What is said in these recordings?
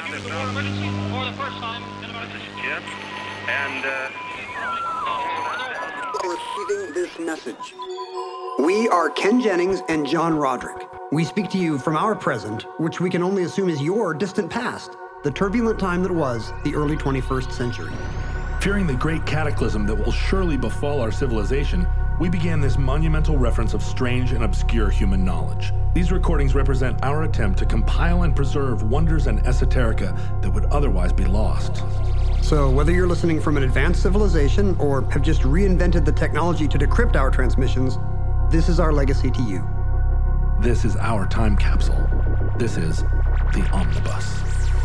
use the word emergency for the first time in about... This is Jim, and, Receiving this message. We are Ken Jennings and John Roderick. We speak to you from our present, which we can only assume is your distant past, the turbulent time that was the early 21st century. Fearing the great cataclysm that will surely befall our civilization, we began this monumental reference of strange and obscure human knowledge. These recordings represent our attempt to compile and preserve wonders and esoterica that would otherwise be lost. So whether you're listening from an advanced civilization or have just reinvented the technology to decrypt our transmissions, this is our legacy to you. This is our time capsule. This is the Omnibus.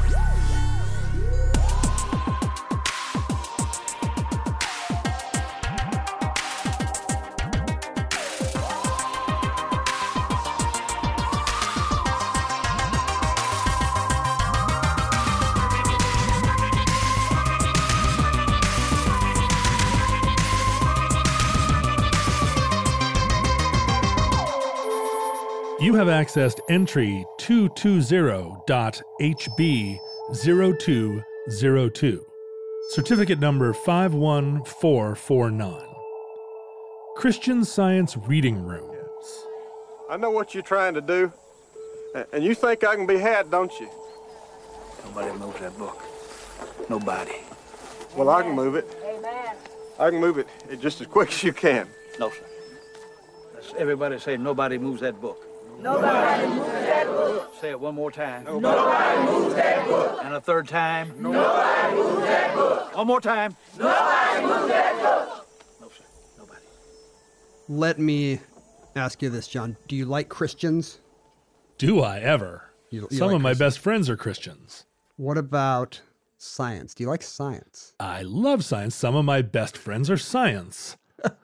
You have accessed entry 220.HB0202, certificate number 51449. Christian Science Reading Rooms. I know what you're trying to do, and you think I can be had, don't you? Nobody moves that book. Nobody. Well, I can move it. Amen. I can move it just as quick as you can. No, sir. Let's everybody say nobody moves that book. Nobody moves that book. Say it one more time. Nobody moves that book. And a third time. Nobody moves that book. One more time. Nobody moves that book. No, sir. Nobody. Let me ask you this, John. Do you like Christians? Do I ever? You Some like of my Christians? best friends are Christians. What about science? Do you like science? I love science. Some of my best friends are science.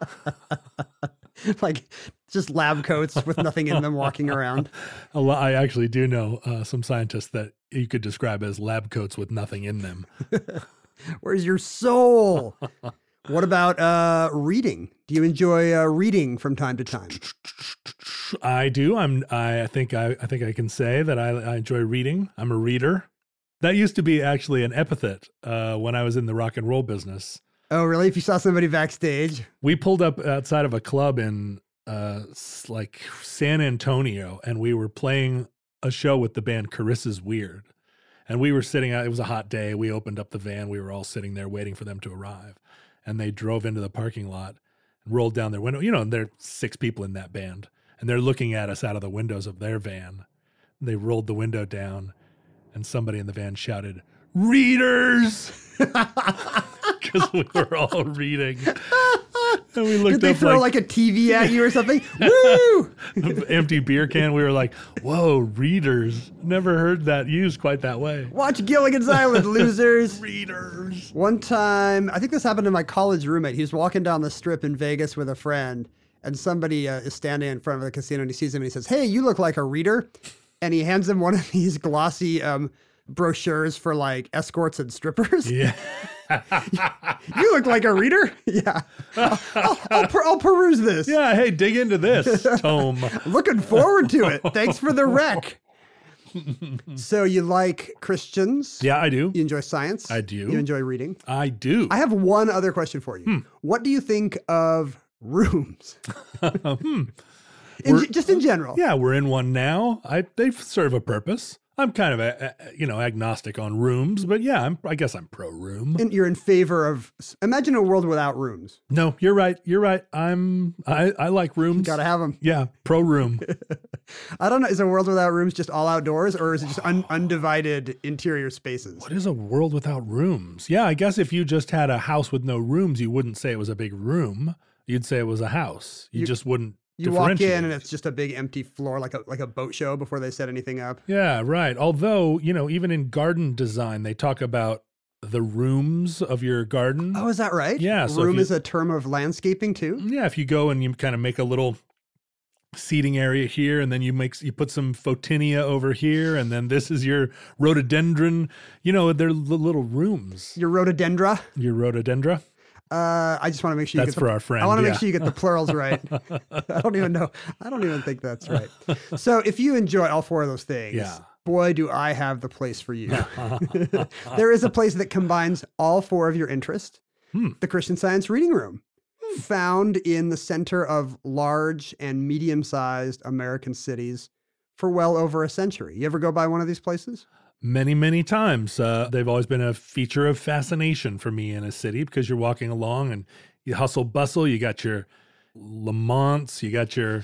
Like just lab coats with nothing in them walking around? I actually do know some scientists that you could describe as lab coats with nothing in them. Where's your soul? What about reading? Do you enjoy reading from time to time? I do. I think I can say that I enjoy reading. I'm a reader. That used to be actually an epithet when I was in the rock and roll business. Oh, really? If you saw somebody backstage? We pulled up outside of a club in like San Antonio, and we were playing a show with the band Carissa's Weird. And we were sitting out, it was a hot day. We opened up the van. We were all sitting there waiting for them to arrive. And they drove into the parking lot and rolled down their window. You know, and there are 6 people in that band. And they're looking at us out of the windows of their van. They rolled the window down, and somebody in the van shouted, "Readers!" Because we were all reading. And we looked Did they up throw like a TV at you or something? Woo! an empty beer can. We were like, whoa, readers. Never heard that used quite that way. Watch Gilligan's Island, losers. Readers. One time, I think this happened to my college roommate. He was walking down the strip in Vegas with a friend, and somebody is standing in front of the casino, and he sees him, and he says, "Hey, you look like a reader." And he hands him one of these glossy brochures for like escorts and strippers. Yeah. You look like a reader. Yeah. I'll peruse this. Yeah, hey, dig into this tome. Looking forward to it. Thanks for the rec. So you like Christians? Yeah, I do. You enjoy science? I do. You enjoy reading? I do. I have one other question for you. What do you think of rooms? Just in general. Yeah, we're in one now. They serve a purpose. I'm kind of agnostic on rooms, but yeah, I guess I'm pro room. And you're in favor of, imagine a world without rooms. No, you're right. You're right. I like rooms. Gotta have them. Yeah, pro room. I don't know. Is a world without rooms just all outdoors, or is it just undivided interior spaces? What is a world without rooms? Yeah, I guess if you just had a house with no rooms, you wouldn't say it was a big room. You'd say it was a house. You just wouldn't. You walk in and it's just a big empty floor, like a boat show before they set anything up. Yeah, right. Although, even in garden design, they talk about the rooms of your garden. Oh, is that right? Yeah. So room is a term of landscaping too? Yeah, if you go and you kind of make a little seating area here, and then you put some photinia over here, and then this is your rhododendron. They're little rooms. Your rhododendra? Your rhododendra. I just want to make sure you That's get for our friend, I want to yeah. make sure you get the plurals right. I don't even know. I don't even think that's right. So if you enjoy all four of those things, Yeah. boy, do I have the place for you. There is a place that combines all four of your interests. The Christian Science Reading Room, found in the center of large and medium-sized American cities for well over a century. You ever go by one of these places? Many, many times. They've always been a feature of fascination for me in a city because you're walking along and you hustle bustle. You got your Lamonts, you got your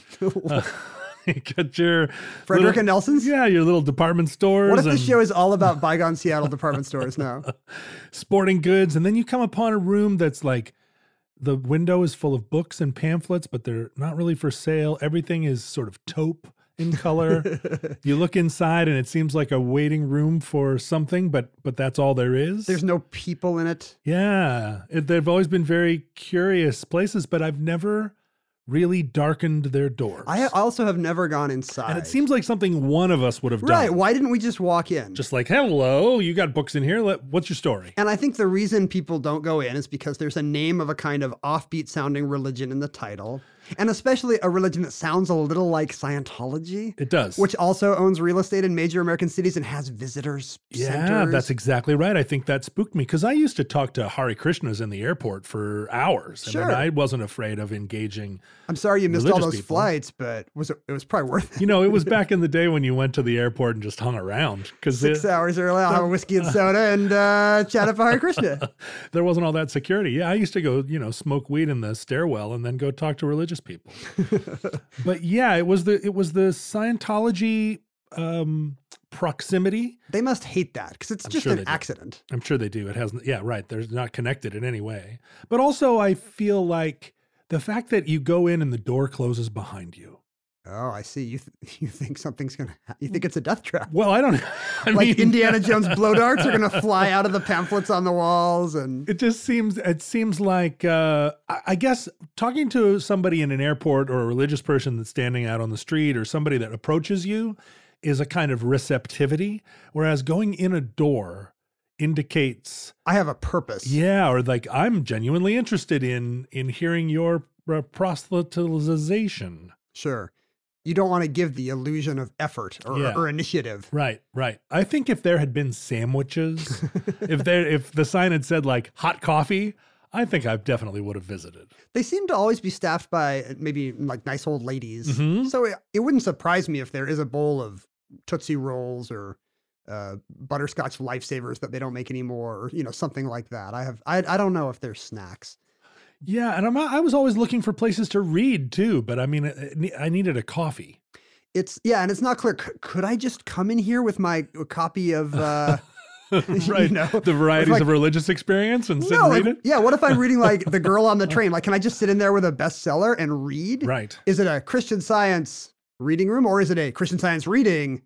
Frederick and Nelson's? Yeah, your little department stores. What if the and show is all about bygone Seattle department stores now? sporting goods, and then you come upon a room that's like the window is full of books and pamphlets, but they're not really for sale. Everything is sort of taupe in color. You look inside and it seems like a waiting room for something, but that's all there is. There's no people in it. Yeah, they've always been very curious places, but I've never really darkened their doors. I also have never gone inside. And it seems like something one of us would have done. Right. Why didn't we just walk in? Just like, hello, you got books in here. What's your story? And I think the reason people don't go in is because there's a name of a kind of offbeat sounding religion in the title. And especially a religion that sounds a little like Scientology. It does. Which also owns real estate in major American cities and has visitors Yeah, centers. that's exactly right. I think that spooked me because I used to talk to Hare Krishnas in the airport for hours. Sure. And I wasn't afraid of engaging. I'm sorry you missed all religious those people. flights, but it was probably worth it. You know, it was back in the day when you went to the airport and just hung around because 6 hours early, I'll have a whiskey and soda and chat up Hare Krishna. there wasn't all that security. Yeah, I used to go, smoke weed in the stairwell and then go talk to religious people. But yeah, it was the Scientology proximity. They must hate that because it's just sure an they do. accident. I'm sure they do. It hasn't. Yeah, right. They're not connected in any way. But also, I feel like the fact that you go in and the door closes behind you. Oh, I see. You think something's going to you think it's a death trap. Well, I don't. I Like mean, Indiana Jones blow darts are going to fly out of the pamphlets on the walls and it just seems. It seems like I guess talking to somebody in an airport or a religious person that's standing out on the street or somebody that approaches you is a kind of receptivity, whereas going in a door indicates I have a purpose. yeah, or like I'm genuinely interested in hearing your proselytization. Sure. You don't want to give the illusion of effort Yeah. or initiative. Right. I think if there had been sandwiches, if the sign had said like hot coffee, I think I definitely would have visited. They seem to always be staffed by maybe like nice old ladies. Mhm. So it wouldn't surprise me if there is a bowl of Tootsie Rolls or butterscotch lifesavers that they don't make anymore, or something like that. I don't know if there's snacks. Yeah, and I was always looking for places to read too, but I mean, I needed a coffee. And it's not clear. Could I just come in here with my copy of Right. The varieties like- of religious experience and sit no, and like, read it? yeah. What if I'm reading like The Girl on the Train? Like, can I just sit in there with a bestseller and read? Right. Is it a Christian Science reading room or is it a Christian Science reading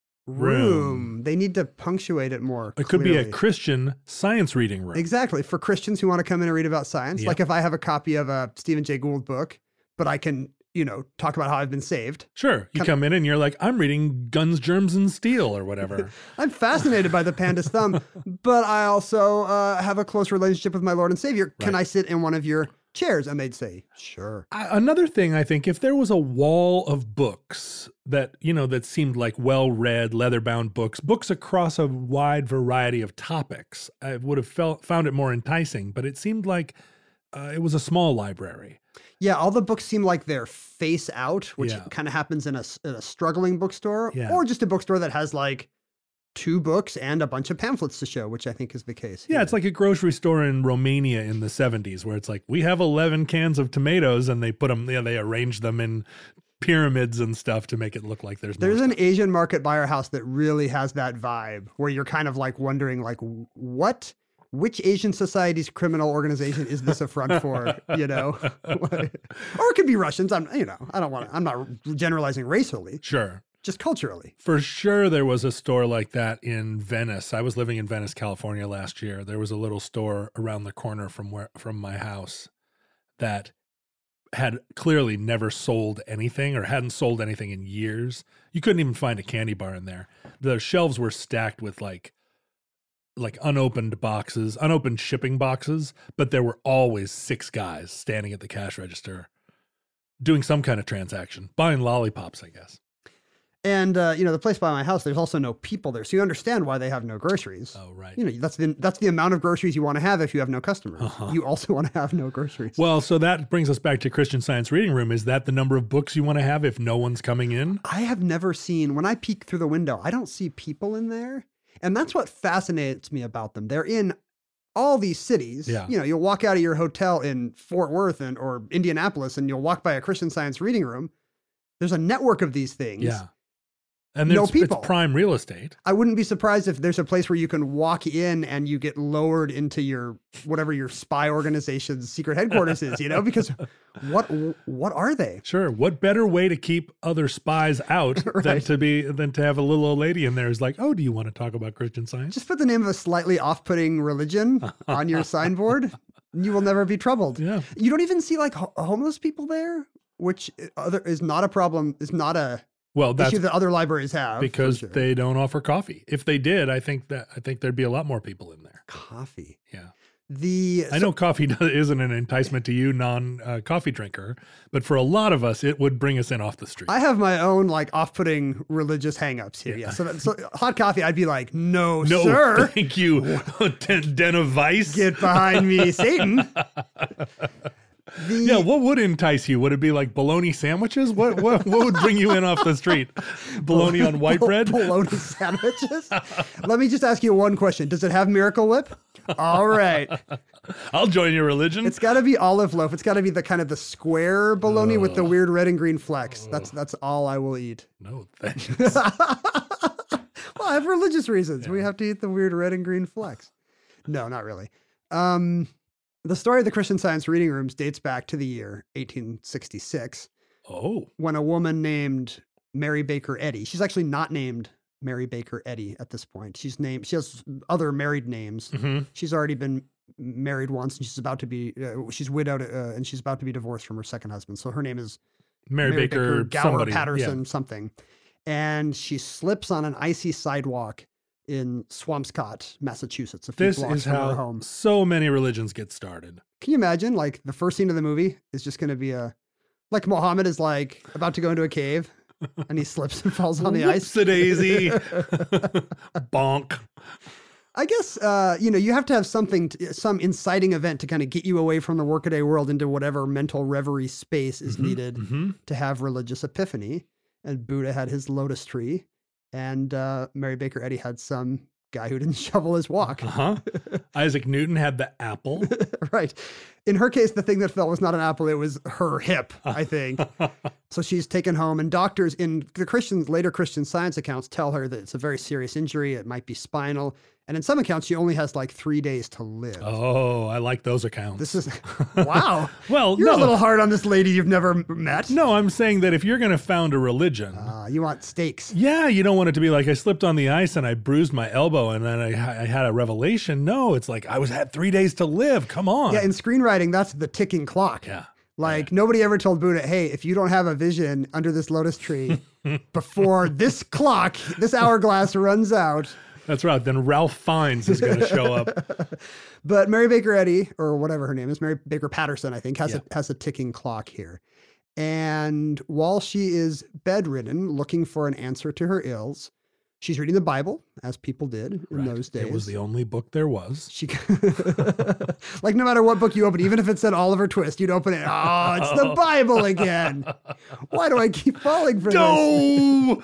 room? They need to punctuate it more. It could be a clearly. Christian science reading room. Exactly. For Christians who want to come in and read about science. Yep. Like if I have a copy of a Stephen Jay Gould book, but I can, talk about how I've been saved. Sure. You come in and you're like, I'm reading Guns, Germs, and Steel or whatever. I'm fascinated by the panda's thumb, but I also have a close relationship with my Lord and Savior. Can Right. I sit in one of your chairs? And they'd say, sure. Another thing, I think, if there was a wall of books that, that seemed like well-read, leather-bound books across a wide variety of topics, I would have found it more enticing, but it seemed like it was a small library. Yeah, all the books seem like they're face out, which Yeah. kind of happens in a struggling bookstore, Yeah. or just a bookstore that has like 2 books and a bunch of pamphlets to show, which I think is the case. Yeah, it's like a grocery store in Romania in the 70s where it's like, we have 11 cans of tomatoes, and they put them, they arrange them in pyramids and stuff to make it look like there's more There's stuff. an Asian market by our house that really has that vibe where you're kind of like wondering like which Asian society's criminal organization is this a front for, or it could be Russians. I'm not generalizing racially, Sure. just culturally. For sure, there was a store like that in Venice. I was living in Venice, California last year. There was a little store around the corner from my house that had clearly never sold anything or hadn't sold anything in years. You couldn't even find a candy bar in there. The shelves were stacked with like like unopened boxes, unopened shipping boxes, but there were always 6 guys standing at the cash register doing some kind of transaction, buying lollipops, I guess. And, the place by my house, there's also no people there. So you understand why they have no groceries. Oh, right. That's the amount of groceries you want to have if you have no customers. You also want to have no groceries. Well, so that brings us back to Christian Science Reading Room. Is that the number of books you want to have if no one's coming in? I have never seen, when I peek through the window, I don't see people in there. And that's what fascinates me about them. They're in all these cities. Yeah. You'll walk out of your hotel in Fort Worth or Indianapolis, and you'll walk by a Christian Science Reading Room. There's a network of these things. Yeah. And No it's people. prime real estate. I wouldn't be surprised if there's a place where you can walk in and you get lowered into your whatever your spy organization's secret headquarters is, because what are they? Sure. What better way to keep other spies out Right. than to have a little old lady in there who's like, oh, do you want to talk about Christian Science? Just put the name of a slightly off-putting religion on your signboard, and you will never be troubled. Yeah. You don't even see like homeless people there, which is not a problem. Is not a Well, that's issue that other libraries have for because sure. they don't offer coffee. If they did, I think there'd be a lot more people in there. Coffee. Yeah. I I know coffee isn't an enticement to you, non-coffee drinker, but for a lot of us, it would bring us in off the street. I have my own like off-putting religious hangups here. Yeah. So hot coffee, I'd be like, no, no, sir. thank you, Den of Vice. Get behind me, Satan. Yeah, what would entice you? Would it be like bologna sandwiches? What would bring you in off the street? Bologna on white bread? Bologna sandwiches? Let me just ask you one question. Does it have Miracle Whip? All right. I'll join your religion. It's got to be olive loaf. It's got to be the kind of the square bologna with the weird red and green flecks. That's all I will eat. No, thanks. Well, I have religious reasons. We have to eat the weird red and green flecks. No, not really. The story of the Christian Science Reading Rooms dates back to the year 1866 Oh, when a woman named Mary Baker Eddy, she's actually not named Mary Baker Eddy at this point. She has other married names. Mhm. She's already been married once and she's about to be, she's widowed and she's about to be divorced from her second husband. So her name is Mary Baker Gower somebody. Patterson, Yeah. something. And she slips on an icy sidewalk in Swampscott, Massachusetts, a few This blocks is from her how home. so many religions get started. Can you imagine, like, the first scene of the movie is just going to be like Muhammad is like about to go into a cave and he slips and falls on the ice. Whoopsie-daisy. Bonk. I guess, you have to have some inciting event to kind of get you away from the workaday world into whatever mental reverie space is needed to have religious epiphany. And Buddha had his lotus tree, and Mary Baker Eddy had some guy who didn't shovel his walk. Isaac Newton had the apple. Right. In her case, the thing that fell was not an apple, it was her hip, I think. So she's taken home, and doctors in the later Christian Science accounts tell her that it's a very serious injury. It might be spinal. And in some accounts, she only has like 3 days to live. Oh, I like those accounts. This is, wow. Well, You're no. a little hard on this lady you've never met. No, I'm saying that if you're going to found a religion, You want stakes. yeah, you don't want it to be like I slipped on the ice and I bruised my elbow and then I had a revelation. No, it's like I had 3 days to live. Come on. Yeah, in screenwriting, that's the ticking clock. Yeah. Like, nobody ever told Buddha, hey, if you don't have a vision under this lotus tree before this hourglass runs out. That's right. Then Ralph Fiennes is going to show up. But Mary Baker Eddy, or whatever her name is, Mary Baker Patterson, I think, has a ticking clock here. And while she is bedridden, looking for an answer to her ills, she's reading the Bible, as people did in those days. It was the only book there was. She, like, no matter what book you open, even if it said Oliver Twist, you'd open it. Oh, it's the Bible again. Why do I keep falling for this? No!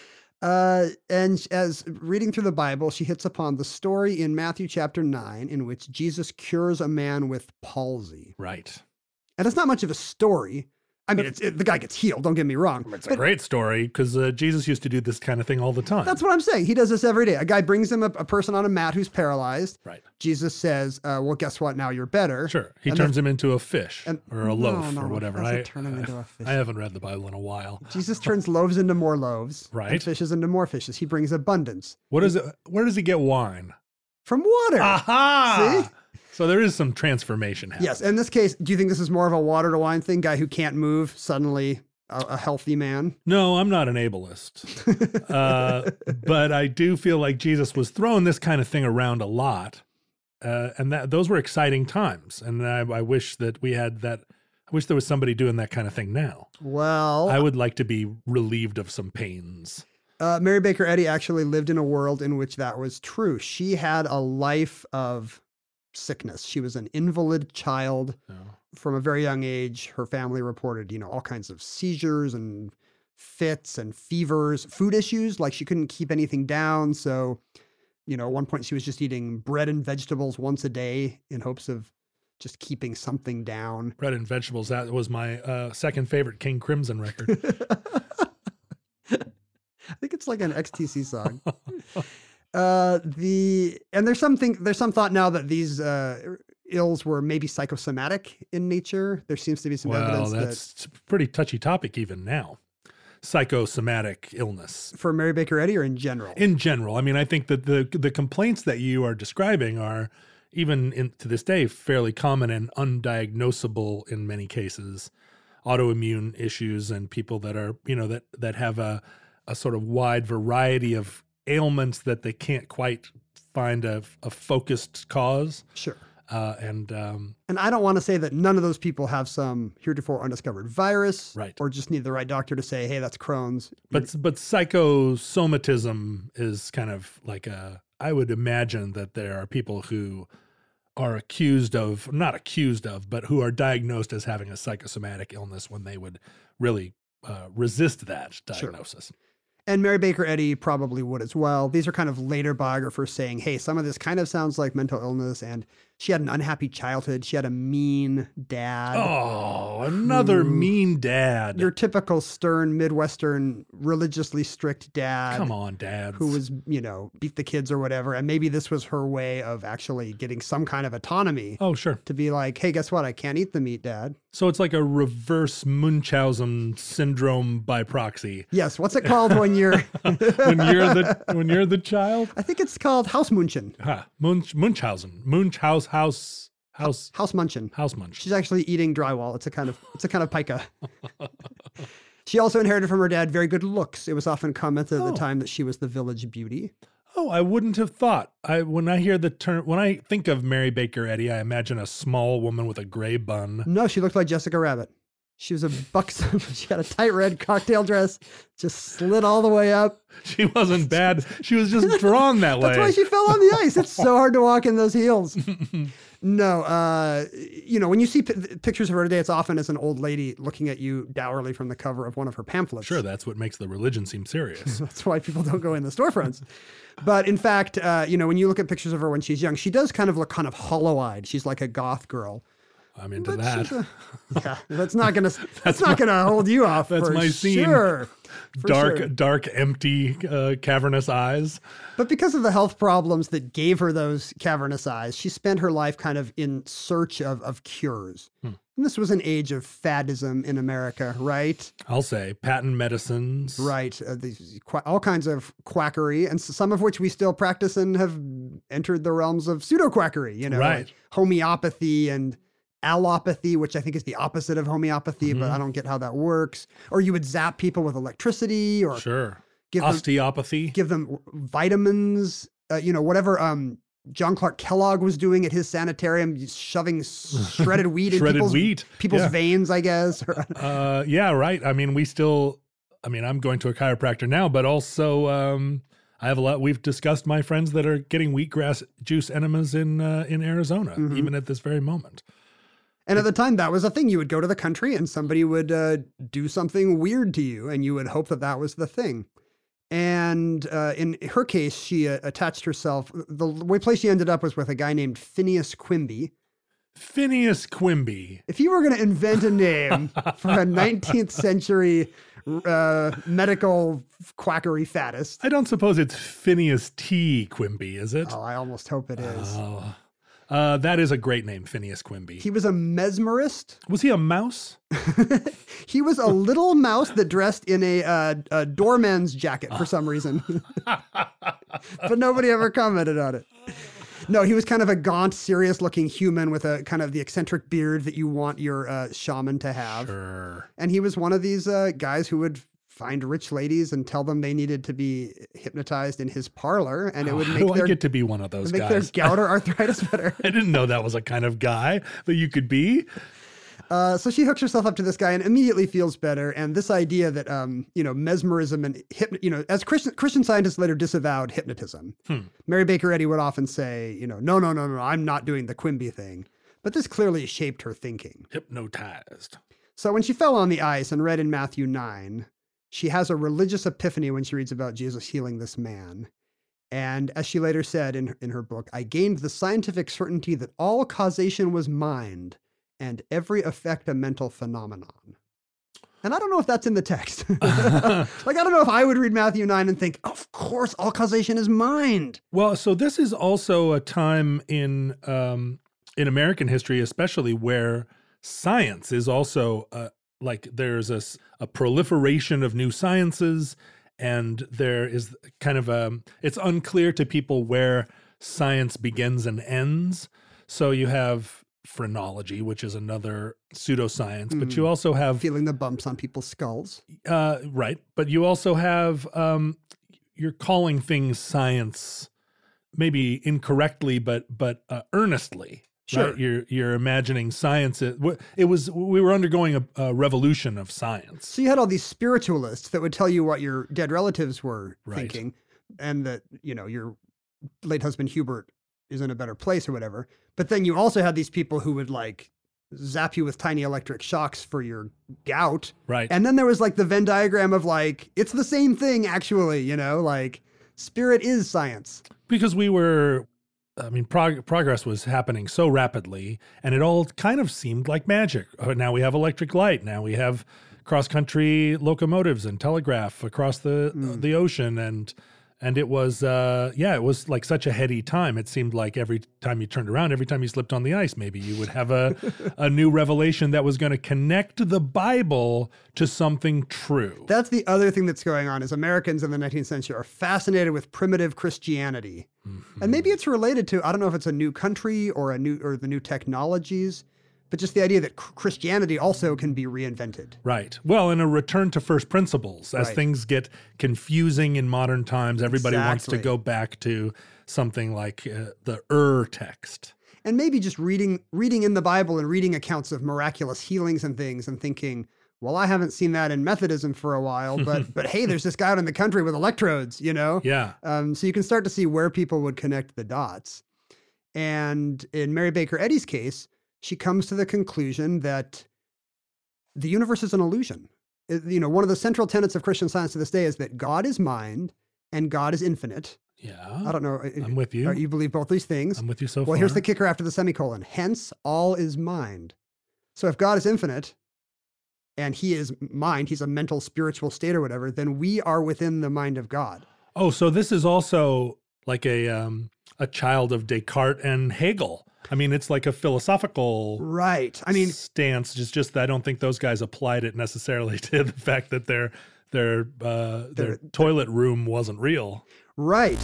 And as reading through the Bible, she hits upon the story in Matthew chapter 9 in which Jesus cures a man with palsy. Right. And it's not much of a story. I mean, the guy gets healed, don't get me wrong. It's a great story because Jesus used to do this kind of thing all the time. That's what I'm saying. He does this every day. A guy brings him a person on a mat who's paralyzed. Right. Jesus says, well, guess what? Now you're better. Sure. He turns him into a fish or a loaf no, or whatever. doesn't turn him into a fish. I haven't read the Bible in a while. Jesus turns loaves into more loaves. Right. And fishes into more fishes. He brings abundance. What is it? Where does he get wine? From water. Aha! See? So there is some transformation happening. Yes. In this case, do you think this is more of a water to wine thing? Guy who can't move suddenly a healthy man. No, I'm not an ableist. But I do feel like Jesus was throwing this kind of thing around a lot. And those were exciting times. And I wish that we had that. I wish there was somebody doing that kind of thing now. Well, I would like to be relieved of some pains. Mary Baker Eddy actually lived in a world in which that was true. She had a life of sickness. She was an invalid child. From a very young age. Her family reported, all kinds of seizures and fits and fevers, food issues, like she couldn't keep anything down. So, at one point she was just eating bread and vegetables once a day in hopes of just keeping something down. Bread and vegetables. That was my second favorite King Crimson record. I think it's like an XTC song. And there's some thought now that these ills were maybe psychosomatic in nature. There seems to be some evidence that's a pretty touchy topic even now. Psychosomatic illness. For Mary Baker Eddy or in general? In general. I mean, I think that the complaints that you are describing are, even to this day, fairly common and undiagnosable in many cases. Autoimmune issues and people that are, that have a sort of wide variety of ailments that they can't quite find a focused cause. Sure. And I don't want to say that none of those people have some heretofore undiscovered virus, right? Or just need the right doctor to say, "Hey, that's Crohn's." But psychosomatism is kind of like I would imagine that there are people who are not accused of, but who are diagnosed as having a psychosomatic illness when they would really resist that diagnosis. Sure. And Mary Baker Eddy probably would as well. These are kind of later biographers saying, hey, some of this kind of sounds like mental illness. And she had an unhappy childhood. She had a mean dad. Oh, another mean dad. Your typical stern, Midwestern, religiously strict dad. Come on, dads. Who was, beat the kids or whatever. And maybe this was her way of actually getting some kind of autonomy. Oh, sure. To be like, hey, guess what? I can't eat the meat, Dad. So it's like a reverse Munchausen syndrome by proxy. Yes. What's it called when you're when you're the child? I think it's called Hausmunchen. Munchausen. Hausmunchen. Hausmunchen. She's actually eating drywall. It's a kind of pica. She also inherited from her dad very good looks. It was often commented at the time that she was the village beauty. Oh, I wouldn't have thought. When I think of Mary Baker Eddy, I imagine a small woman with a gray bun. No, she looked like Jessica Rabbit. She was a buxom. She had a tight red cocktail dress, just slid all the way up. She wasn't bad. She was just drawn that way. That's why she fell on the ice. It's so hard to walk in those heels. No, when you see pictures of her today, it's often as an old lady looking at you dourly from the cover of one of her pamphlets. Sure, that's what makes the religion seem serious. That's why people don't go in the storefronts. But in fact, when you look at pictures of her when she's young, she does kind of look kind of hollow-eyed. She's like a goth girl. I'm into that. That's not gonna hold you off. That's my scene. Sure. Dark, empty, cavernous eyes. But because of the health problems that gave her those cavernous eyes, she spent her life kind of in search of cures. And this was an age of faddism in America, right? I'll say patent medicines. Right. All kinds of quackery, and some of which we still practice and have entered the realms of pseudo-quackery, Right. Like homeopathy and allopathy, which I think is the opposite of homeopathy, but I don't get how that works. Or you would zap people with electricity, or sure, osteopathy. Give them vitamins, whatever John Clark Kellogg was doing at his sanitarium, shoving shredded wheat in people's veins, I guess. Yeah, right. I mean, I'm going to a chiropractor now, but also I have a lot. We've discussed my friends that are getting wheatgrass juice enemas in Arizona, even at this very moment. And at the time, that was a thing. You would go to the country and somebody would do something weird to you, and you would hope that was the thing. And in her case, she attached herself. The place she ended up was with a guy named Phineas Quimby. Phineas Quimby. If you were going to invent a name for a 19th century medical quackery faddist. I don't suppose it's Phineas T. Quimby, is it? Oh, I almost hope it is. Oh. That is a great name, Phineas Quimby. He was a mesmerist. Was he a mouse? He was a little mouse that dressed in a doorman's jacket for some reason. But nobody ever commented on it. No, he was kind of a gaunt, serious-looking human with a kind of the eccentric beard that you want your shaman to have. Sure. And he was one of these guys who would find rich ladies and tell them they needed to be hypnotized in his parlor, and it would make I get to be one of those make guys. their gout or arthritis better. I didn't know that was a kind of guy that you could be. So she hooks herself up to this guy and immediately feels better. And this idea that, mesmerism and as Christian scientists later disavowed hypnotism. Mary Baker Eddy would often say, no, I'm not doing the Quimby thing. But this clearly shaped her thinking. Hypnotized. So when she fell on the ice and read in Matthew 9, she has a religious epiphany when she reads about Jesus healing this man. And as she later said in her book, I gained the scientific certainty that all causation was mind and every effect a mental phenomenon. And I don't know if that's in the text. I don't know if I would read Matthew 9 and think, of course, all causation is mind. Well, so this is also a time in American history, especially, where science is also there's a proliferation of new sciences, and there is kind of it's unclear to people where science begins and ends. So you have phrenology, which is another pseudoscience, but you also have feeling the bumps on people's skulls. Right. But you also have, you're calling things science, maybe incorrectly, but earnestly. Sure. Right? You're imagining science. We were undergoing a revolution of science. So you had all these spiritualists that would tell you what your dead relatives were Right. thinking, and that, your late husband Hubert is in a better place or whatever. But then you also had these people who would zap you with tiny electric shocks for your gout. Right. And then there was the Venn diagram of it's the same thing actually, spirit is science. Because progress was happening so rapidly, and it all kind of seemed like magic. Now we have electric light. Now we have cross-country locomotives and telegraph across the ocean, and it was it was like such a heady time. It seemed like every time you turned around, every time you slipped on the ice, maybe you would have a new revelation that was going to connect the Bible to something true. That's the other thing that's going on is Americans in the 19th century are fascinated with primitive Christianity. Mm-hmm. And maybe it's related to, I don't know if it's a new country or the new technologies, but just the idea that Christianity also can be reinvented. Right. Well, and a return to first principles. As Right. things get confusing in modern times, everybody wants to Exactly. go back to something like the text. And maybe just reading in the Bible and reading accounts of miraculous healings and things and thinking, well, I haven't seen that in Methodism for a while, but hey, there's this guy out in the country with electrodes, Yeah. So you can start to see where people would connect the dots. And in Mary Baker Eddy's case, she comes to the conclusion that the universe is an illusion. One of the central tenets of Christian Science to this day is that God is mind and God is infinite. Yeah. I don't know. I'm with you. You believe both these things? I'm with you so far. Well, here's the kicker after the semicolon. Hence, all is mind. So if God is infinite and he is mind, he's a mental, spiritual state or whatever, then we are within the mind of God. Oh, so this is also like a child of Descartes and Hegel. I mean, it's like a philosophical Right. stance. It's just that I don't think those guys applied it necessarily to the fact that their toilet room wasn't real. Right.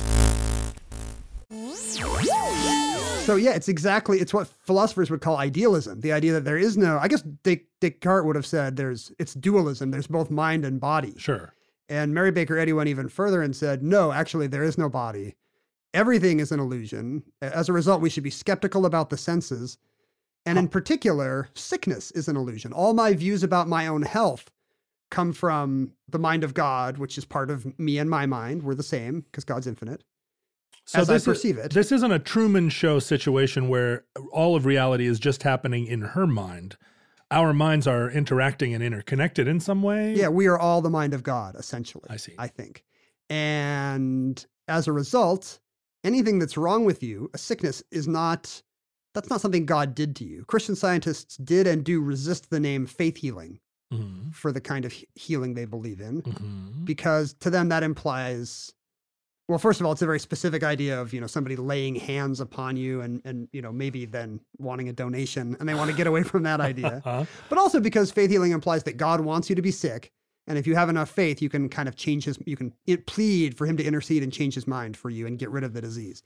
So yeah, it's what philosophers would call idealism. The idea that there is no, I guess Descartes would have said it's dualism. There's both mind and body. Sure. And Mary Baker Eddy went even further and said, no, actually there is no body. Everything is an illusion. As a result, we should be skeptical about the senses. And in particular, sickness is an illusion. All my views about my own health come from the mind of God, which is part of me and my mind. We're the same because God's infinite. So as I perceive it. This isn't a Truman Show situation where all of reality is just happening in her mind. Our minds are interacting and interconnected in some way. Yeah, we are all the mind of God, essentially. I see. I think. And as a result, anything that's wrong with you, a sickness, that's not something God did to you. Christian scientists did and do resist the name faith healing for the kind of healing they believe in, because to them that implies, well, first of all, it's a very specific idea of, somebody laying hands upon you and maybe then wanting a donation, and they want to get away from that idea. But also because faith healing implies that God wants you to be sick. And if you have enough faith, you can kind of plead for him to intercede and change his mind for you and get rid of the disease.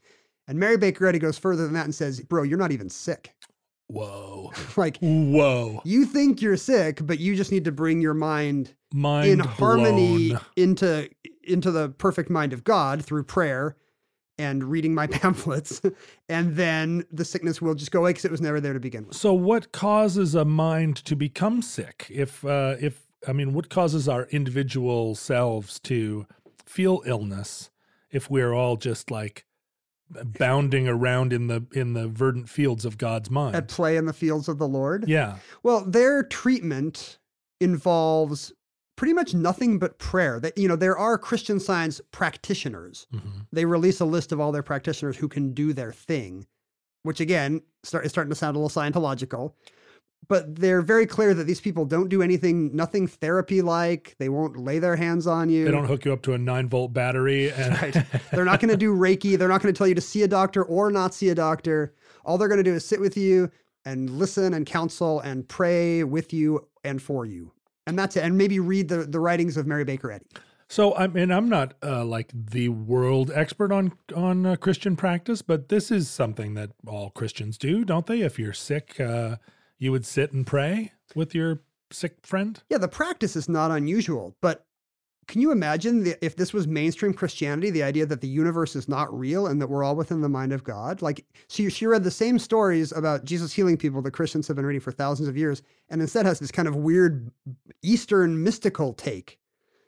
And Mary Baker Eddy goes further than that and says, bro, you're not even sick. Whoa. Like, Whoa. you think you're sick, but you just need to bring your mind Mind in blown. harmony into the perfect mind of God through prayer and reading my pamphlets. And then the sickness will just go away because it was never there to begin with. So what causes a mind to become sick? What causes our individual selves to feel illness if we're all just like bounding around in the verdant fields of God's mind? At play in the fields of the Lord? Yeah. Well, their treatment involves pretty much nothing but prayer. There are Christian Science practitioners. Mm-hmm. They release a list of all their practitioners who can do their thing, which again is starting to sound a little Scientological. But they're very clear that these people don't do nothing therapy-like. They won't lay their hands on you. They don't hook you up to a 9-volt battery. And Right. They're not going to do Reiki. They're not going to tell you to see a doctor or not see a doctor. All they're going to do is sit with you and listen and counsel and pray with you and for you. And that's it. And maybe read the writings of Mary Baker Eddy. So, I'm not like the world expert on Christian practice, but this is something that all Christians do, don't they? If you're sick, you would sit and pray with your sick friend? Yeah, the practice is not unusual, but can you imagine if this was mainstream Christianity, the idea that the universe is not real and that we're all within the mind of God? Like, so she read the same stories about Jesus healing people that Christians have been reading for thousands of years, and instead has this kind of weird Eastern mystical take,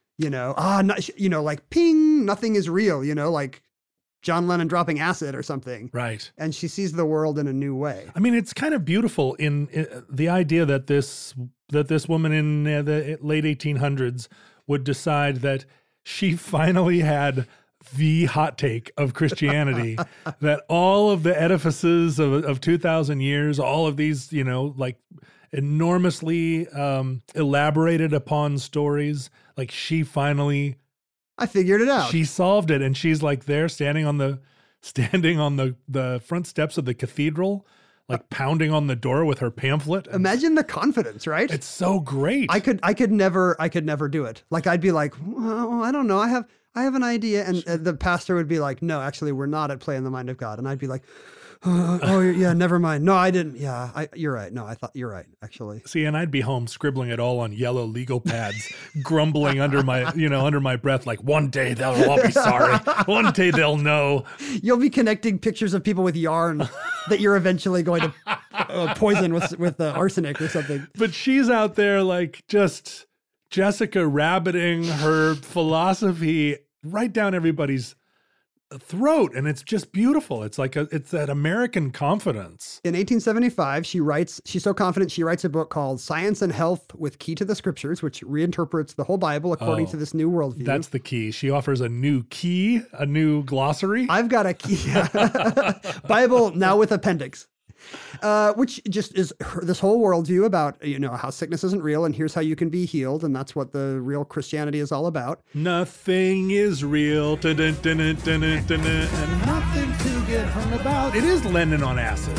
like ping, nothing is real, like John Lennon dropping acid or something. Right. And she sees the world in a new way. I mean, it's kind of beautiful in the idea that this woman in the late 1800s would decide that she finally had the hot take of Christianity, that all of the edifices of 2,000 years, all of these, like enormously elaborated upon stories, like she finally... I figured it out. She solved it, and she's like there standing on the front steps of the cathedral, like pounding on the door with her pamphlet. Imagine the confidence, right? It's so great. I could never do it. Like I'd be like, well, I don't know. I have an idea, and the pastor would be like, no, actually, we're not at play in the mind of God, and I'd be like, oh yeah, never mind. No, I didn't. Yeah, you're right. No, I thought you're right, actually. See, and I'd be home scribbling it all on yellow legal pads, grumbling under my breath, like one day they'll all be sorry. One day they'll know. You'll be connecting pictures of people with yarn that you're eventually going to poison with arsenic or something. But she's out there like just Jessica rabbiting her philosophy right down everybody's throat, and it's just beautiful. It's like it's that American confidence. In 1875, she's so confident she writes a book called Science and Health with Key to the Scriptures, which reinterprets the whole Bible according to this new worldview. That's the key. She offers a new key, a new glossary. I've got a key. Bible now with appendix. Which just is this whole worldview about, how sickness isn't real and here's how you can be healed. And that's what the real Christianity is all about. Nothing is real. Dun-dun-dun-dun, dun-dun-dun, and nothing to get hung about. It is Lennon on acid.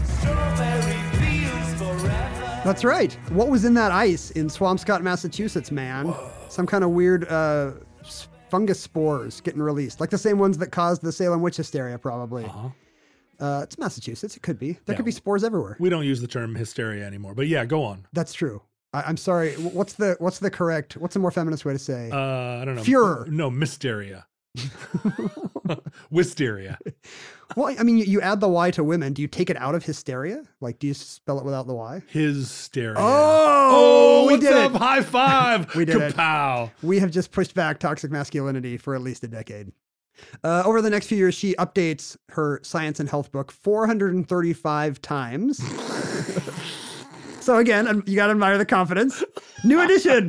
That's right. What was in that ice in Swampscott, Massachusetts, man? Whoa. Some kind of weird fungus spores getting released, like the same ones that caused the Salem witch hysteria, probably. Uh-huh. It's Massachusetts. It could be. There could be spores everywhere. We don't use the term hysteria anymore, but yeah, go on. That's true. I'm sorry. What's the more feminist way to say? I don't know. Furor. No, mysteria. Wisteria. Well, I mean, you add the Y to women. Do you take it out of hysteria? Like, do you spell it without the Y? Hysteria. Oh, we did up? it. High five. We did Kapow. It. We have just pushed back toxic masculinity for at least a decade. Over the next few years, she updates her Science and Health book 435 times. So again, you got to admire the confidence. New edition.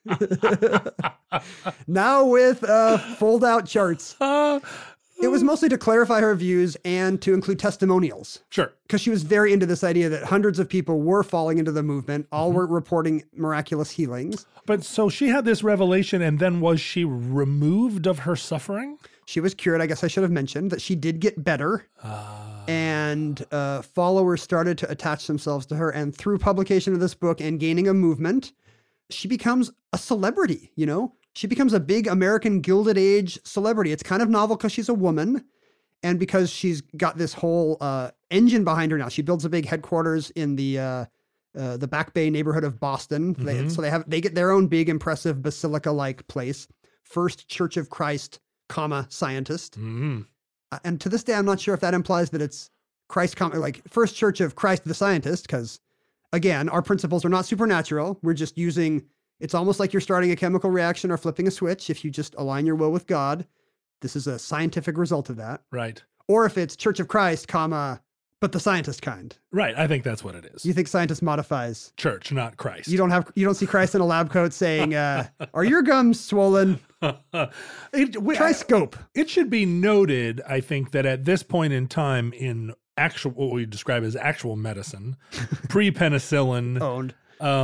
Now with fold-out charts. It was mostly to clarify her views and to include testimonials. Sure. Because she was very into this idea that hundreds of people were falling into the movement. All were reporting miraculous healings. But so she had this revelation, and then was she removed of her suffering? She was cured. I guess I should have mentioned that she did get better. And followers started to attach themselves to her. And through publication of this book and gaining a movement, she becomes a celebrity, She becomes a big American Gilded Age celebrity. It's kind of novel because she's a woman. And because she's got this whole engine behind her now, she builds a big headquarters in the Back Bay neighborhood of Boston. So they get their own big, impressive basilica-like place. First Church of Christ, scientist. Mm-hmm. And to this day, I'm not sure if that implies that it's Christ, like First Church of Christ the Scientist, because again, our principles are not supernatural. We're just using, it's almost like you're starting a chemical reaction or flipping a switch. If you just align your will with God, this is a scientific result of that. Right. Or if it's Church of Christ, but the scientist kind. Right. I think that's what it is. You think scientist modifies Church, not Christ. You don't see Christ in a lab coat saying, are your gums swollen? Try scope. It should be noted, I think, that at this point in time in what we describe as actual medicine, pre-penicillin, Owned.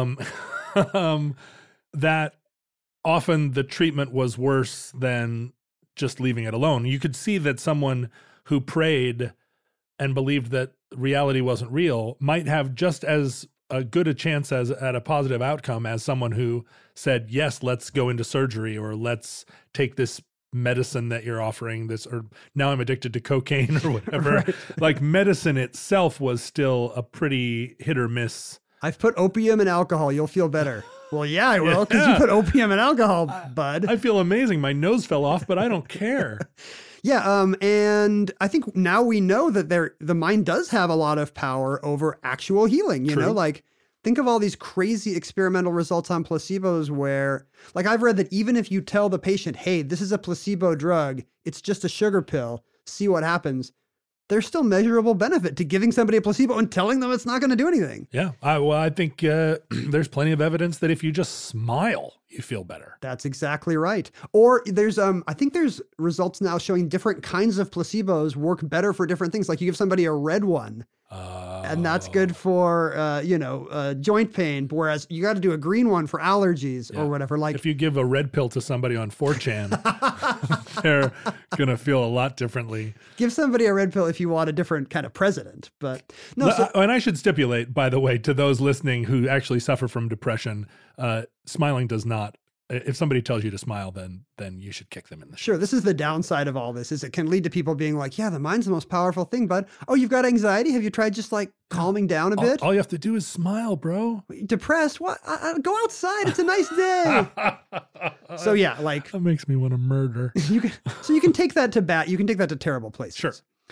that often the treatment was worse than just leaving it alone. You could see that someone who prayed and believed that reality wasn't real might have just as a good a chance at a positive outcome as someone who said, yes, let's go into surgery, or let's take this medicine that you're offering, or now I'm addicted to cocaine or whatever. Right. Like medicine itself was still a pretty hit or miss. I've put opium and alcohol. You'll feel better. Well, yeah, I will, because you put opium and alcohol, bud. I feel amazing. My nose fell off, but I don't care. Yeah, and I think now we know that the mind does have a lot of power over actual healing, you know? Like, think of all these crazy experimental results on placebos where, like, I've read that even if you tell the patient, hey, this is a placebo drug, it's just a sugar pill, see what happens, there's still measurable benefit to giving somebody a placebo and telling them it's not going to do anything. Yeah. I think there's plenty of evidence that if you just smile, you feel better. That's exactly right. Or there's, I think there's results now showing different kinds of placebos work better for different things. Like you give somebody a red one, and that's good for, joint pain. Whereas you got to do a green one for allergies or whatever. Like if you give a red pill to somebody on 4chan, they're going to feel a lot differently. Give somebody a red pill if you want a different kind of president. But no. And I should stipulate, by the way, to those listening who actually suffer from depression, smiling does not. If somebody tells you to smile, then you should kick them in the shin. Sure. This is the downside of all this, is it can lead to people being like, yeah, the mind's the most powerful thing, bud. Oh, you've got anxiety? Have you tried just like calming down a bit? All you have to do is smile, bro. Depressed? What? Go outside. It's a nice day. So yeah, like. That makes me want to murder. You can take that to bat. You can take that to terrible places. Sure.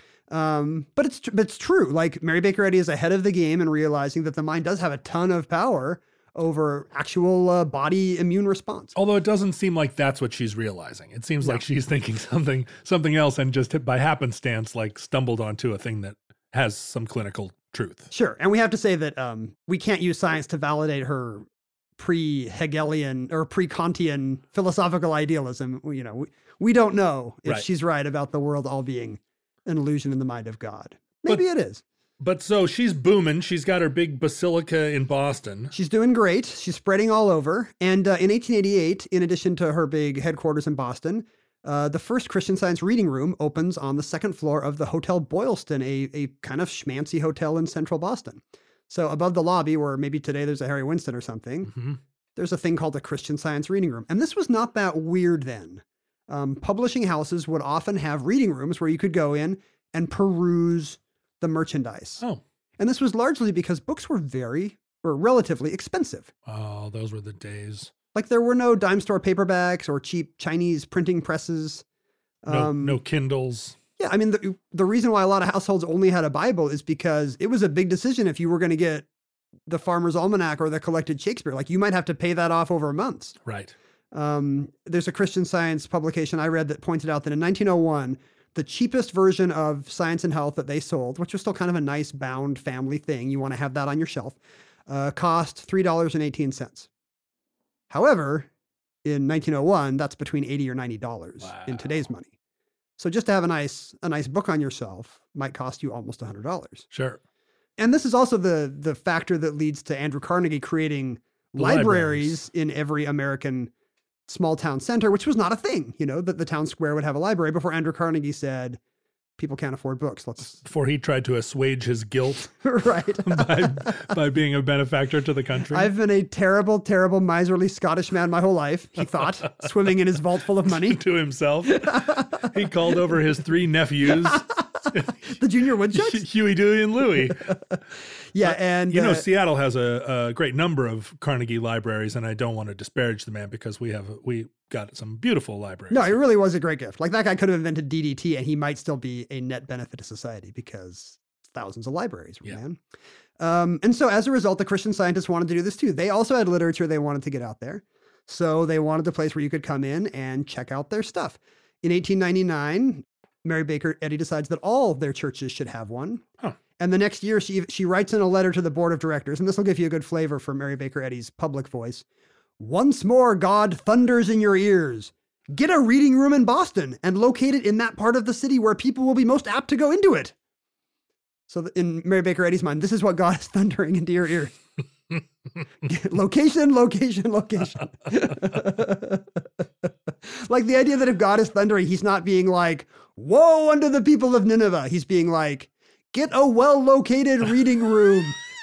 But it's true. Like Mary Baker Eddy is ahead of the game in realizing that the mind does have a ton of power over actual body immune response. Although it doesn't seem like that's what she's realizing. It seems like she's thinking something else and just by happenstance, like stumbled onto a thing that has some clinical truth. Sure. And we have to say that we can't use science to validate her pre-Hegelian or pre-Kantian philosophical idealism. We don't know if she's right about the world all being an illusion in the mind of God. Maybe it is. But so she's booming. She's got her big basilica in Boston. She's doing great. She's spreading all over. And in 1888, in addition to her big headquarters in Boston, the first Christian Science reading room opens on the second floor of the Hotel Boylston, a kind of schmancy hotel in central Boston. So above the lobby, where maybe today there's a Harry Winston or something, there's a thing called the Christian Science reading room. And this was not that weird then. Publishing houses would often have reading rooms where you could go in and peruse the merchandise. Oh. And this was largely because books were relatively expensive. Oh, those were the days. Like there were no dime store paperbacks or cheap Chinese printing presses. No Kindles. Yeah, I mean, the reason why a lot of households only had a Bible is because it was a big decision if you were going to get the Farmer's Almanac or the collected Shakespeare. Like you might have to pay that off over months. Right. There's a Christian Science publication I read that pointed out that in 1901, the cheapest version of Science and Health that they sold, which was still kind of a nice bound family thing, you want to have that on your shelf, cost $3.18. However, in 1901, that's between $80 or $90 in today's money. So just to have a nice book on your shelf might cost you almost $100. Sure. And this is also the factor that leads to Andrew Carnegie creating libraries in every American small town center, which was not a thing, that the town square would have a library before Andrew Carnegie said, people can't afford books. Before he tried to assuage his guilt right. by being a benefactor to the country. I've been a terrible, terrible, miserly Scottish man my whole life, he thought, swimming in his vault full of money. To himself. He called over his 3 nephews The Junior Woodchucks? Huey, Dewey, and Louie. Yeah, and Seattle has a great number of Carnegie libraries, and I don't want to disparage the man because we got some beautiful libraries. no, it really was a great gift. Like that guy could have invented DDT, and he might still be a net benefit to society because thousands of libraries, Yeah. man. And so as a result, the Christian Scientists wanted to do this too. They also had literature they wanted to get out there. So they wanted a place where you could come in and check out their stuff. In 1899, Mary Baker Eddy decides that all of their churches should have one. Huh. And the next year, she writes in a letter to the board of directors, and this will give you a good flavor for Mary Baker Eddy's public voice. Once more, God thunders in your ears. Get a reading room in Boston and locate it in that part of the city where people will be most apt to go into it. So in Mary Baker Eddy's mind, this is what God is thundering into your ears. Location, location, location. Like the idea that if God is thundering, he's not being like, woe unto the people of Nineveh. He's being like, get a well-located reading room.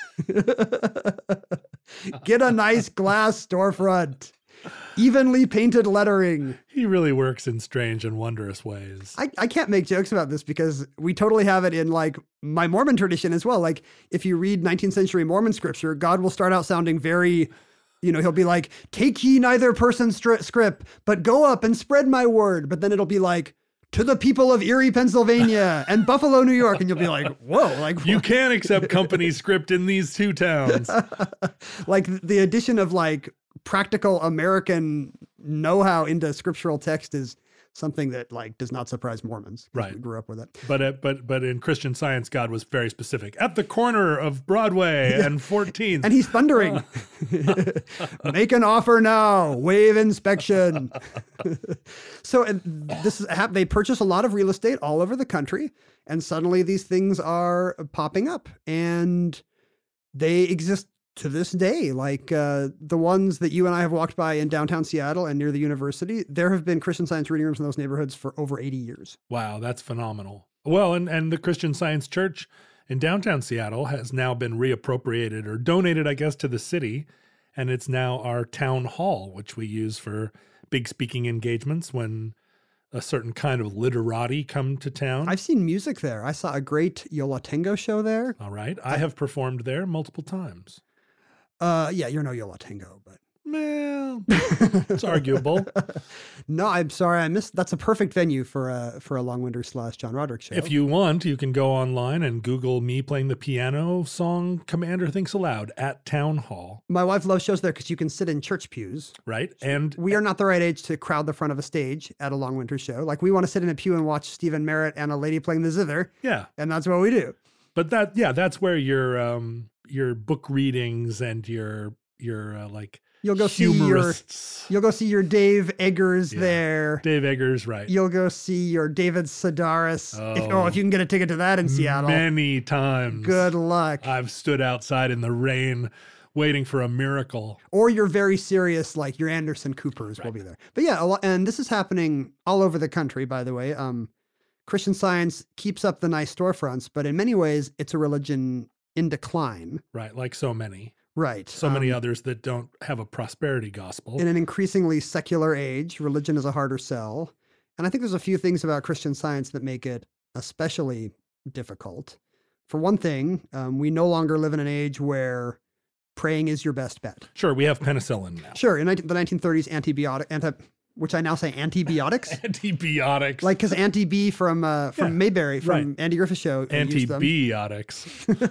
Get a nice glass storefront. Evenly painted lettering. He really works in strange and wondrous ways. I can't make jokes about this because we totally have it in like my Mormon tradition as well. Like if you read 19th century Mormon scripture, God will start out sounding very, he'll be like, take ye neither person's scrip, but go up and spread my word. But then it'll be like, to the people of Erie, Pennsylvania and Buffalo, New York. And you'll be like, whoa, like you can't accept company script in these two towns. Like the addition of like practical American know-how into scriptural text is something that like does not surprise Mormons. Right. We grew up with it. But in Christian Science, God was very specific. At the corner of Broadway and 14th. And he's thundering. Make an offer now. Waive inspection. So they purchase a lot of real estate all over the country. And suddenly these things are popping up. And they exist to this day, like the ones that you and I have walked by in downtown Seattle and near the university, there have been Christian Science reading rooms in those neighborhoods for over 80 years. Wow, that's phenomenal. Well, and the Christian Science Church in downtown Seattle has now been reappropriated or donated, I guess, to the city. And it's now our town hall, which we use for big speaking engagements when a certain kind of literati come to town. I've seen music there. I saw a great Yo La Tengo show there. All right. I have performed there multiple times. Yeah, you're no Yo La Tengo, but well, it's arguable. No, I'm sorry, I missed. That's a perfect venue for a Long Winter / John Roderick show. If you want, you can go online and Google me playing the piano song "Commander Thinks Aloud" at Town Hall. My wife loves shows there because you can sit in church pews. Right, and We are not the right age to crowd the front of a stage at a Long Winter show. Like we want to sit in a pew and watch Stephen Merritt and a lady playing the zither. yeah, And that's what we do. but that's where your book readings and your like You'll go humorists. see your Dave Eggers Yeah. there. Dave Eggers, right? You'll go see your David Sedaris. Oh. If you can get a ticket to that in Seattle. Many times. Good luck. I've stood outside in the rain waiting for a miracle. Or you're very serious, like your Anderson Coopers will be there. But yeah, and this is happening all over the country, by the way. Christian Science keeps up the nice storefronts, but in many ways, it's a religion in decline. Right, like so many. Right. So many others that don't have a prosperity gospel. In an increasingly secular age, religion is a harder sell. And I think there's a few things about Christian Science that make it especially difficult. For one thing, we no longer live in an age where praying is your best bet. Sure, we have penicillin now. Sure, in the 1930s, which I now say antibiotics. Antibiotics. Like, because Auntie B from Mayberry, from right. Andy Griffith's show. used them. Antibiotics.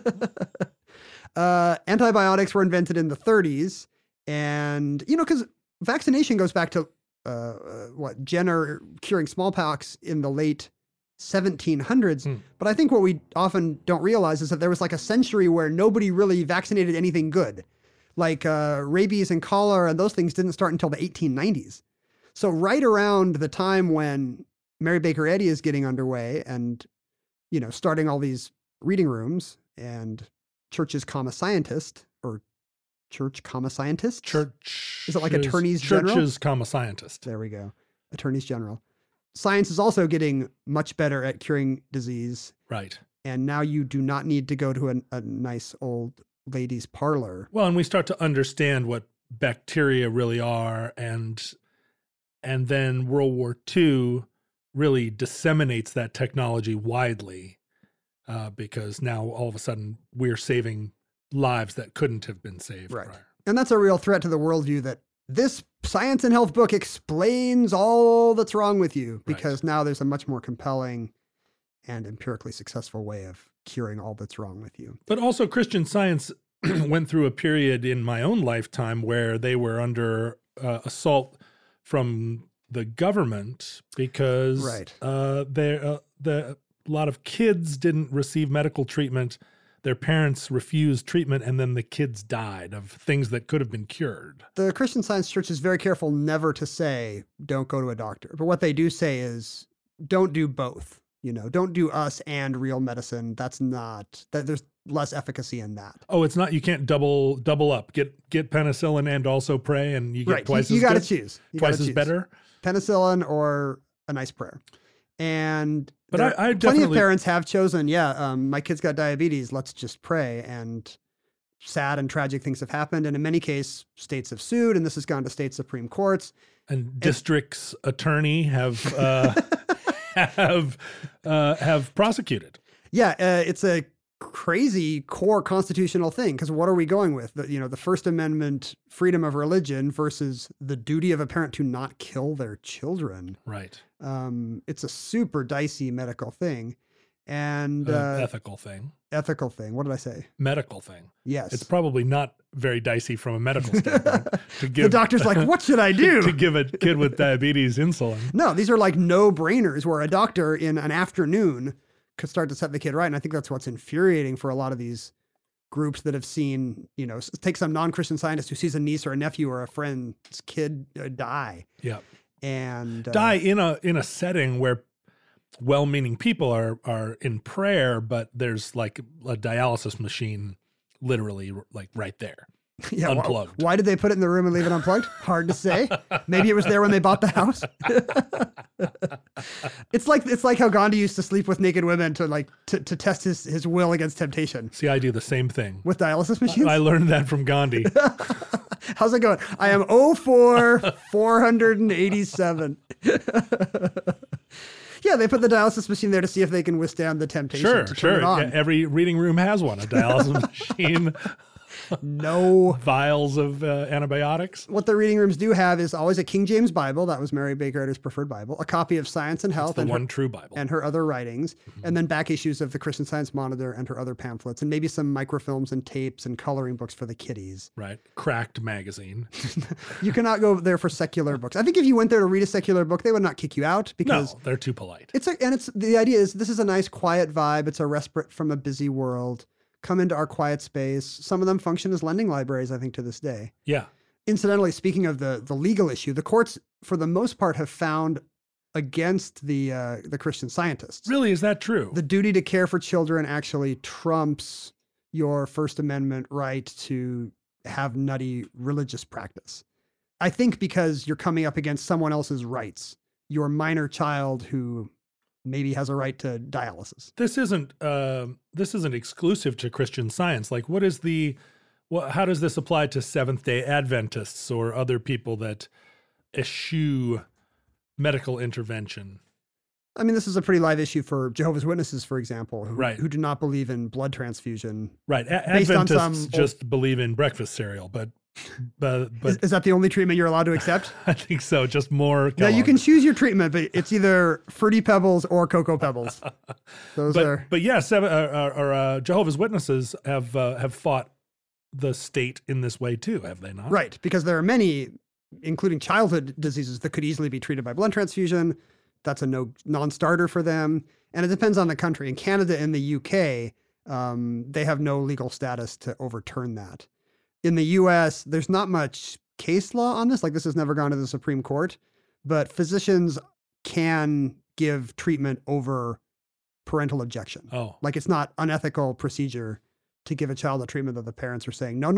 Antibiotics were invented in the 30s. And, because vaccination goes back to, Jenner curing smallpox in the late 1700s. But I think what we often don't realize is that there was like a century where nobody really vaccinated anything good. Like rabies and cholera and those things didn't start until the 1890s. So right around the time when Mary Baker Eddy is getting underway and, starting all these reading rooms and churches, scientist, or church, scientist? Church. Is it like attorneys general? Churches, scientist. There we go. Attorneys general. Science is also getting much better at curing disease. Right. And now you do not need to go to a nice old ladies' parlor. Well, and we start to understand what bacteria really are, and then World War II really disseminates that technology widely. because now all of a sudden we're saving lives that couldn't have been saved. Right. prior. And that's a real threat to the worldview that this science and health book explains all that's wrong with you, because now there's a much more compelling and empirically successful way of curing all that's wrong with you. But also Christian Science went through a period in my own lifetime where they were under assault from the government because a lot of kids didn't receive medical treatment. Their parents refused treatment, and then the kids died of things that could have been cured. The Christian Science Church is very careful never to say, don't go to a doctor. But what they do say is, don't do both. Don't do us and real medicine. There's less efficacy in that. Oh, it's not, you can't double up. Get penicillin and also pray, and you get twice as good. You got to choose. Twice as better. Penicillin or a nice prayer. But I plenty of parents have chosen, my kid's got diabetes, let's just pray. And sad and tragic things have happened. And in many cases, states have sued, and this has gone to state Supreme Courts. And district's attorney have have prosecuted. Yeah, it's a crazy core constitutional thing, because what are we going with? The First Amendment freedom of religion versus the duty of a parent to not kill their children. Right. It's a super dicey medical thing. And ethical thing. Ethical thing. What did I say? Medical thing. Yes. It's probably not very dicey from a medical standpoint. To give, the doctor's like, what should I do? To give a kid with diabetes insulin. No, these are like no-brainers where a doctor in an afternoon could start to set the kid right. And I think that's what's infuriating for a lot of these groups that have seen, take some non-Christian scientist who sees a niece or a nephew or a friend's kid die. Yeah. And die in a setting where well-meaning people are in prayer, but there's like a dialysis machine literally like right there. Yeah, unplugged. Why did they put it in the room and leave it unplugged? Hard to say. Maybe it was there when they bought the house. It's like how Gandhi used to sleep with naked women to test his will against temptation. See, I do the same thing with dialysis machines. I learned that from Gandhi. How's it going? I am 0 for 487. Yeah, they put the dialysis machine there to see if they can withstand the temptation. Sure. Yeah, every reading room has one, a dialysis machine. No vials of antibiotics. What the reading rooms do have is always a King James Bible. That was Mary Baker Eddy's preferred Bible. A copy of Science and Health. That's the one true Bible. And her other writings. Mm-hmm. And then back issues of the Christian Science Monitor and her other pamphlets. And maybe some microfilms and tapes and coloring books for the kiddies. Right. Cracked magazine. You cannot go there for secular books. I think if you went there to read a secular book, they would not kick you out because... No, they're too polite. The idea is this is a nice quiet vibe. It's a respite from a busy world. Come into our quiet space. Some of them function as lending libraries, I think, to this day. Yeah. Incidentally, speaking of the legal issue, the courts, for the most part, have found against the Christian Scientists. Really? Is that true? The duty to care for children actually trumps your First Amendment right to have nutty religious practice. I think because you're coming up against someone else's rights. Your minor child who maybe has a right to dialysis. This isn't exclusive to Christian Science. Like, how does this apply to Seventh-day Adventists or other people that eschew medical intervention? I mean, this is a pretty live issue for Jehovah's Witnesses, for example, who do not believe in blood transfusion. Right. Adventists just believe in breakfast cereal, but is that the only treatment you're allowed to accept? I think so. Just more Kellogg. Now you can choose your treatment, but it's either Fruity Pebbles or Cocoa Pebbles. But yeah, Jehovah's Witnesses have fought the state in this way too, have they not? Right, because there are many, including childhood diseases, that could easily be treated by blood transfusion. That's a non-starter for them, and it depends on the country. In Canada and the UK, they have no legal status to overturn that. In the US, there's not much case law on this. Like, this has never gone to the Supreme Court, but physicians can give treatment over parental objection. Oh. Like, it's not unethical procedure to give a child a treatment that the parents are saying, no.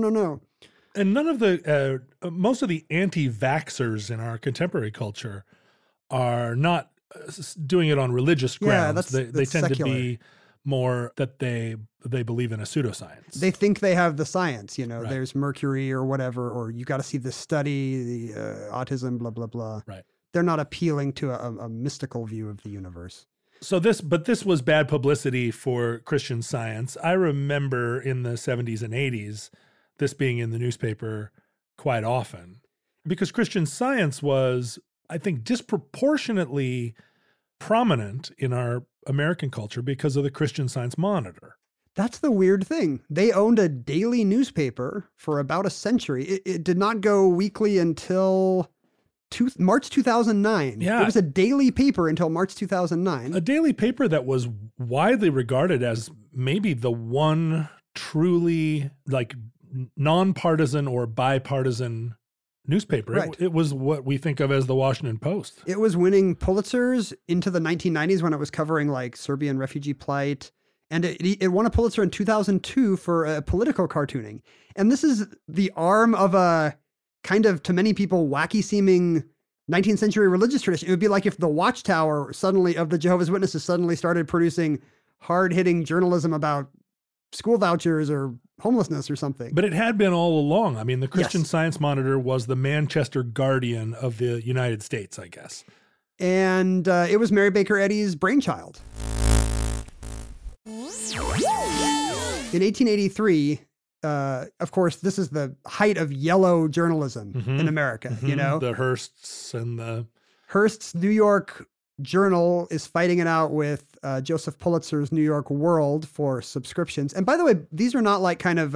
And none of most of the anti-vaxxers in our contemporary culture are not doing it on religious grounds. Yeah, they tend secular. to be more that they believe in a pseudoscience. They think they have the science, Right. There's mercury or whatever, or you got to see this study, the autism, blah, blah, blah. Right. They're not appealing to a mystical view of the universe. But this was bad publicity for Christian Science. I remember in the 70s and 80s, this being in the newspaper quite often because Christian Science was, I think, disproportionately prominent in our American culture because of the Christian Science Monitor. That's the weird thing. They owned a daily newspaper for about a century. It did not go weekly until March 2009. Yeah. It was a daily paper until March 2009. A daily paper that was widely regarded as maybe the one truly like nonpartisan or bipartisan newspaper. Right. It was what we think of as the Washington Post. It was winning Pulitzers into the 1990s when it was covering like Serbian refugee plight. And it won a Pulitzer in 2002 for political cartooning. And this is the arm of a kind of, to many people, wacky seeming 19th century religious tradition. It would be like if the Watchtower of the Jehovah's Witnesses suddenly started producing hard hitting journalism about school vouchers or homelessness or something. But it had been all along. I mean, the Christian Yes. Science Monitor was the Manchester Guardian of the United States, I guess. And it was Mary Baker Eddy's brainchild. In 1883, of course, this is the height of yellow journalism in America, you know? The Hearsts and the... Hearst's New York Journal is fighting it out with Joseph Pulitzer's New York World for subscriptions. And by the way, these are not like kind of,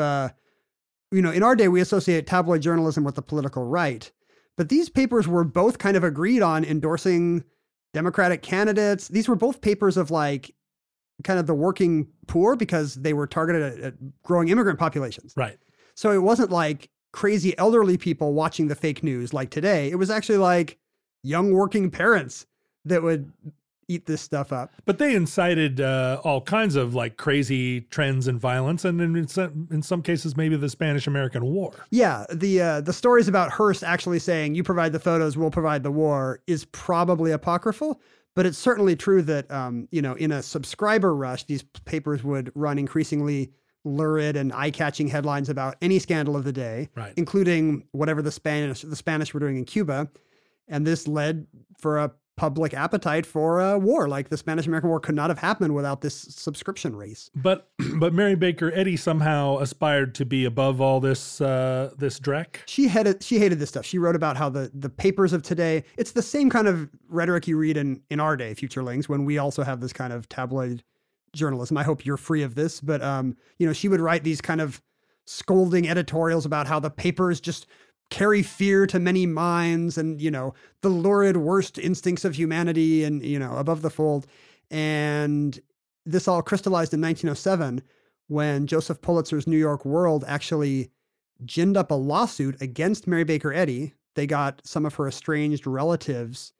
in our day, we associate tabloid journalism with the political right. But these papers were both kind of agreed on endorsing Democratic candidates. These were both papers of like kind of the working poor because they were targeted at growing immigrant populations. Right. So it wasn't like crazy elderly people watching the fake news like today. It was actually like young working parents that would eat this stuff up. But they incited all kinds of like crazy trends and violence, and in some cases, maybe the Spanish-American War. Yeah, the stories about Hearst actually saying, you provide the photos, we'll provide the war, is probably apocryphal. But it's certainly true that, in a subscriber rush, these papers would run increasingly lurid and eye-catching headlines about any scandal of the day, Right. including whatever the Spanish were doing in Cuba. And this led for a public appetite for a war. Like the Spanish-American War could not have happened without this subscription race. But Mary Baker Eddy somehow aspired to be above all this dreck. She hated this stuff. She wrote about how the papers of today, it's the same kind of rhetoric you read in our day, Futurelings, when we also have this kind of tabloid journalism. I hope you're free of this. But, she would write these kind of scolding editorials about how the papers just carry fear to many minds and, the lurid worst instincts of humanity and, above the fold. And this all crystallized in 1907 when Joseph Pulitzer's New York World actually ginned up a lawsuit against Mary Baker Eddy. They got some of her estranged relatives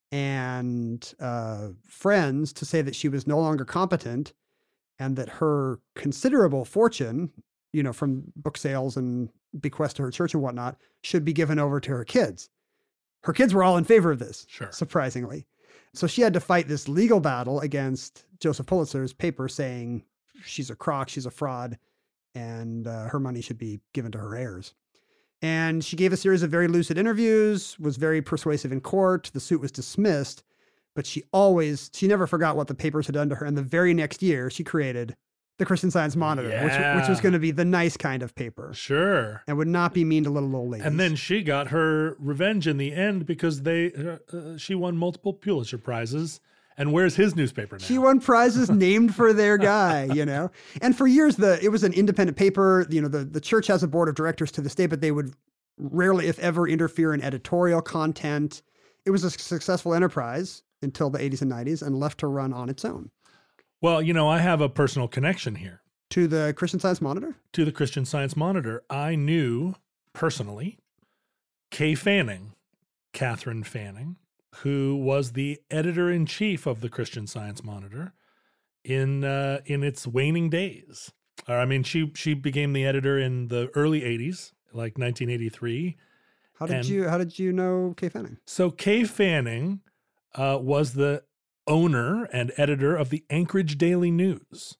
and friends to say that she was no longer competent and that her considerable fortune, from book sales and bequest to her church and whatnot, should be given over to her kids. Her kids were all in favor of this, Sure. surprisingly. So she had to fight this legal battle against Joseph Pulitzer's paper saying she's a crock, she's a fraud, and her money should be given to her heirs. And she gave a series of very lucid interviews, was very persuasive in court. The suit was dismissed, but she never forgot what the papers had done to her. And the very next year, she created the Christian Science Monitor, which was going to be the nice kind of paper. Sure. And would not be mean to little old ladies. And then she got her revenge in the end because she won multiple Pulitzer Prizes. And where's his newspaper now? She won prizes named for their guy, And for years, it was an independent paper. The church has a board of directors to this day, but they would rarely, if ever, interfere in editorial content. It was a successful enterprise until the 80s and 90s and left to run on its own. Well, I have a personal connection here. To the Christian Science Monitor? To the Christian Science Monitor. I knew personally Kay Fanning, Catherine Fanning, who was the editor-in-chief of the Christian Science Monitor in its waning days. She became the editor in the early 80s, like 1983. How did you know Kay Fanning? So Kay Fanning was the owner and editor of the Anchorage Daily News.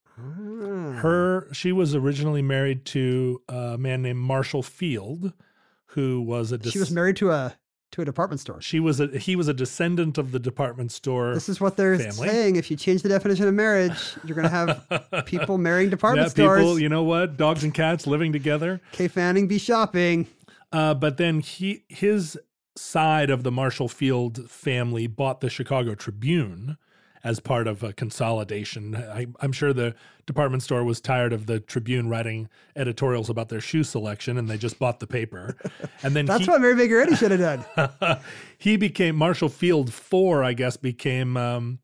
She was originally married to a man named Marshall Field, who was she was married to a to a department store. He was a descendant of the department store. This is what they're family. saying. If you change the definition of marriage, you're going to have people marrying department Yeah, stores. people, you know what? Dogs and cats living together. Kay Fanning be shopping. But then his side of the Marshall Field family bought the Chicago Tribune as part of a consolidation. I'm sure the department store was tired of the Tribune writing editorials about their shoe selection, and they just bought the paper. And then That's what Mary Baker Eddy should have done. he became Marshall Field 4, I guess, became,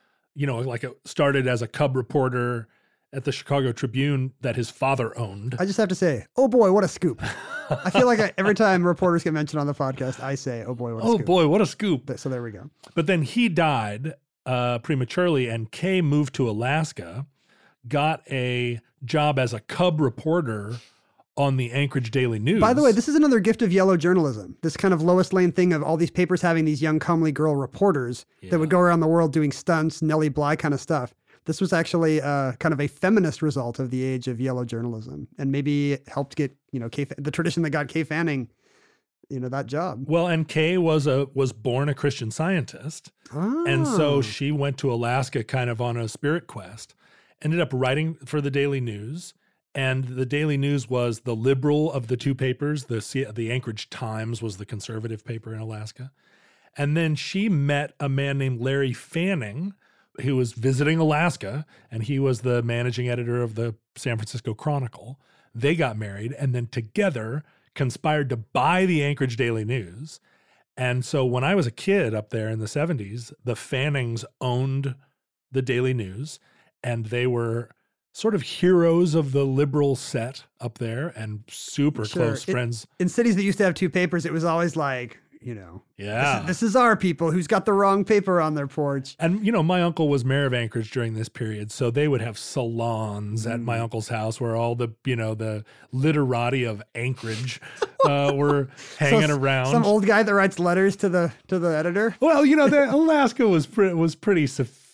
started as a cub reporter at the Chicago Tribune that his father owned. I just have to say, oh boy, what a scoop. I feel like every time reporters get mentioned on the podcast, I say, oh boy, what a scoop. Oh boy, what a scoop. So there we go. But then he died prematurely, and Kay moved to Alaska, got a job as a cub reporter on the Anchorage Daily News. By the way, this is another gift of yellow journalism. This kind of Lois Lane thing of all these papers having these young, comely girl reporters that would go around the world doing stunts, Nellie Bly kind of stuff. This was actually kind of a feminist result of the age of yellow journalism, and maybe helped get, the tradition that got Kay Fanning, that job. Well, and Kay was born a Christian Scientist. Oh. And so she went to Alaska kind of on a spirit quest, ended up writing for the Daily News. And the Daily News was the liberal of the two papers. The Anchorage Times was the conservative paper in Alaska. And then she met a man named Larry Fanning, who was visiting Alaska, and he was the managing editor of the San Francisco Chronicle. They got married, and then together conspired to buy the Anchorage Daily News. And so when I was a kid up there in the 70s, the Fannings owned the Daily News, and they were sort of heroes of the liberal set up there and super close friends. In cities that used to have two papers, it was always like, Yeah. This is our people who's got the wrong paper on their porch. And, my uncle was mayor of Anchorage during this period. So they would have salons at my uncle's house where all the, the literati of Anchorage were hanging around. Some old guy that writes letters to the editor. Well, Alaska was pretty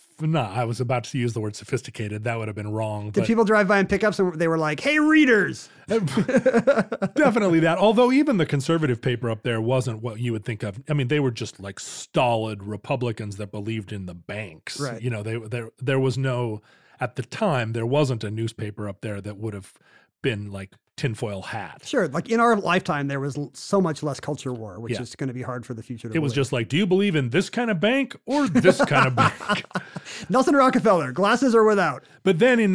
I was about to use the word sophisticated. That would have been wrong. Did people drive by in pickups and they were like, hey, readers? Definitely that. Although even the conservative paper up there wasn't what you would think of. I mean, they were just like stolid Republicans that believed in the banks. Right. There was no, at the time, there wasn't a newspaper up there that would have been like tinfoil hat. Sure. Like in our lifetime, there was so much less culture war, which is going to be hard for the future to It was believe. just like, do you believe in this kind of bank or this kind of bank? Nelson Rockefeller, glasses or without. But then in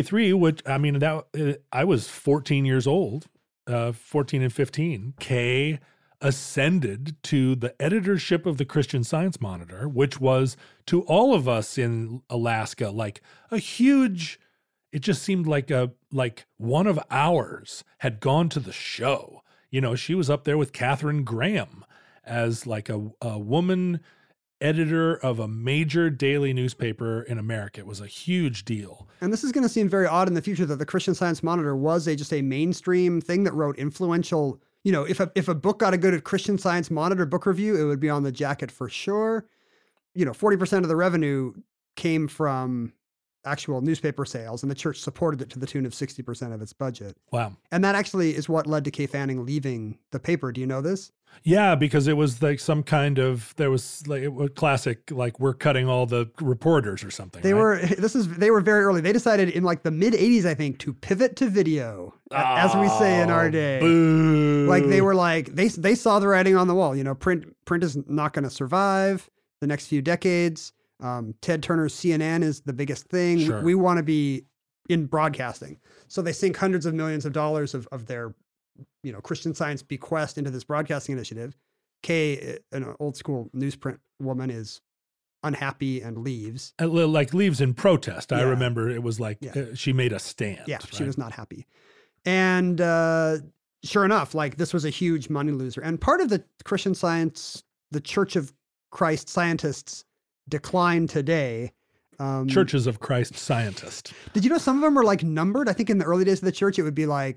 1983, I was 14 years old, 14 and 15, Kay ascended to the editorship of the Christian Science Monitor, which was to all of us in Alaska, like a huge, it just seemed like one of ours had gone to the show. She was up there with Katharine Graham as like a woman editor of a major daily newspaper in America. It was a huge deal. And this is going to seem very odd in the future that the Christian Science Monitor was just a mainstream thing that wrote influential, if a book got a good Christian Science Monitor book review, it would be on the jacket for sure. 40% of the revenue came from actual newspaper sales, and the church supported it to the tune of 60% of its budget. Wow. And that actually is what led to Kay Fanning leaving the paper. Do you know this? Yeah, because it was like some kind of, there was like a classic, like we're cutting all the reporters or something. They were very early. They decided in like the mid 80s, I think, to pivot to video, as we say in our day. Boo. Like they were like, they saw the writing on the wall. Print is not going to survive the next few decades. Ted Turner's CNN is the biggest thing. Sure. We want to be in broadcasting. So they sink hundreds of millions of dollars of their, Christian Science bequest into this broadcasting initiative. Kay, an old school newsprint woman, is unhappy and leaves. Like leaves in protest. Yeah. I remember it was like she made a stand. Yeah, right? she was not happy. And sure enough, like this was a huge money loser. And part of the Christian Science, the Church of Christ Scientists decline today. Churches of Christ Scientist. Did you know some of them are like numbered? I think in the early days of the church, it would be like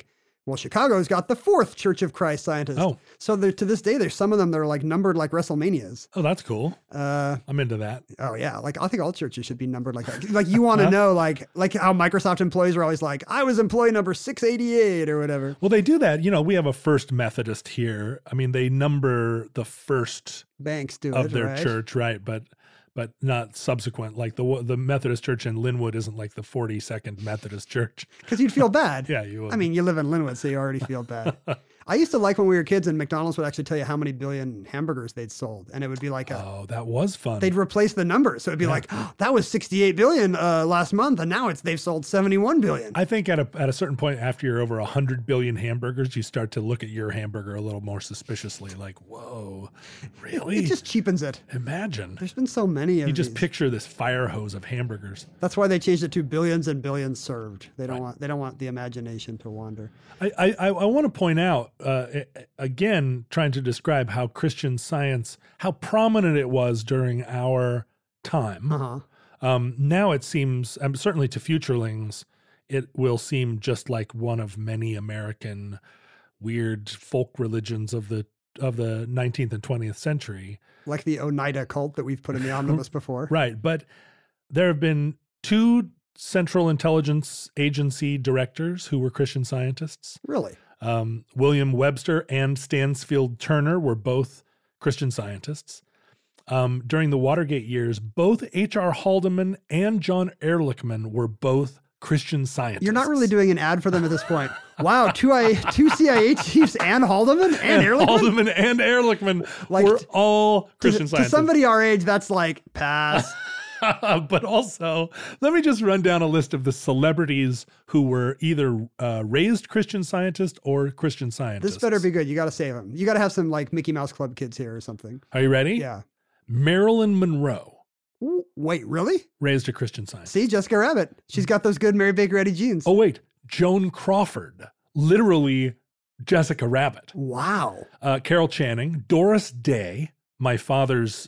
Well, Chicago's got the 4th Church of Christ Scientist. Oh. So to this day, there's some of them that are like numbered like WrestleManias. Oh, that's cool. I'm into that. Oh yeah, like I think all churches should be numbered like that. Like you want to know, like how Microsoft employees are always like, I was employee number 688 or whatever. Well, they do that. You know, we have a First Methodist here. I mean, they number the first Banks do of it, their right? church, right? But not subsequent. Like the Methodist Church in Linwood isn't like the 42nd Methodist Church. Because you'd feel bad. Yeah, you would. I mean, you live in Linwood, so you already feel bad. I used to like when we were kids and McDonald's would actually tell you how many billion hamburgers they'd sold. And it would be like, Oh, that was fun. they'd replace the numbers. So it'd be like, oh, that was 68 billion last month. And now they've sold 71 billion. I think at a certain point after you're over 100 billion hamburgers, you start to look at your hamburger a little more suspiciously. Like, whoa, really? It just cheapens it. Imagine. There's been so many of You just these. picture this fire hose of hamburgers. That's why they changed it to billions and billions served. They don't want the imagination to wander. I want to point out, again, trying to describe how Christian Science, how prominent it was during our time. Now it seems, certainly to futurelings, it will seem just like one of many American weird folk religions of the 19th and 20th century. Like the Oneida cult that we've put in the omnibus before. Right. But there have been 2 Central Intelligence Agency directors who were Christian Scientists. Really? William Webster and Stansfield Turner were both Christian Scientists. During the Watergate years, both H.R. Haldeman and John Ehrlichman were both Christian Scientists. You're not really doing an ad for them at this point. Wow, two CIA chiefs and Haldeman and Ehrlichman? Haldeman and Ehrlichman were all Christian Scientists. To somebody our age, that's like, pass. But also, let me just run down a list of the celebrities who were either raised Christian Scientists or Christian Scientists. This better be good. You got to save them. You got to have some like Mickey Mouse Club kids here or something. Are you ready? Yeah. Marilyn Monroe. Ooh, wait, really? Raised a Christian Scientist. See, Jessica Rabbit. She's got those good Mary Baker Eddy genes. Oh, wait. Joan Crawford. Literally Jessica Rabbit. Wow. Carol Channing. Doris Day. My father's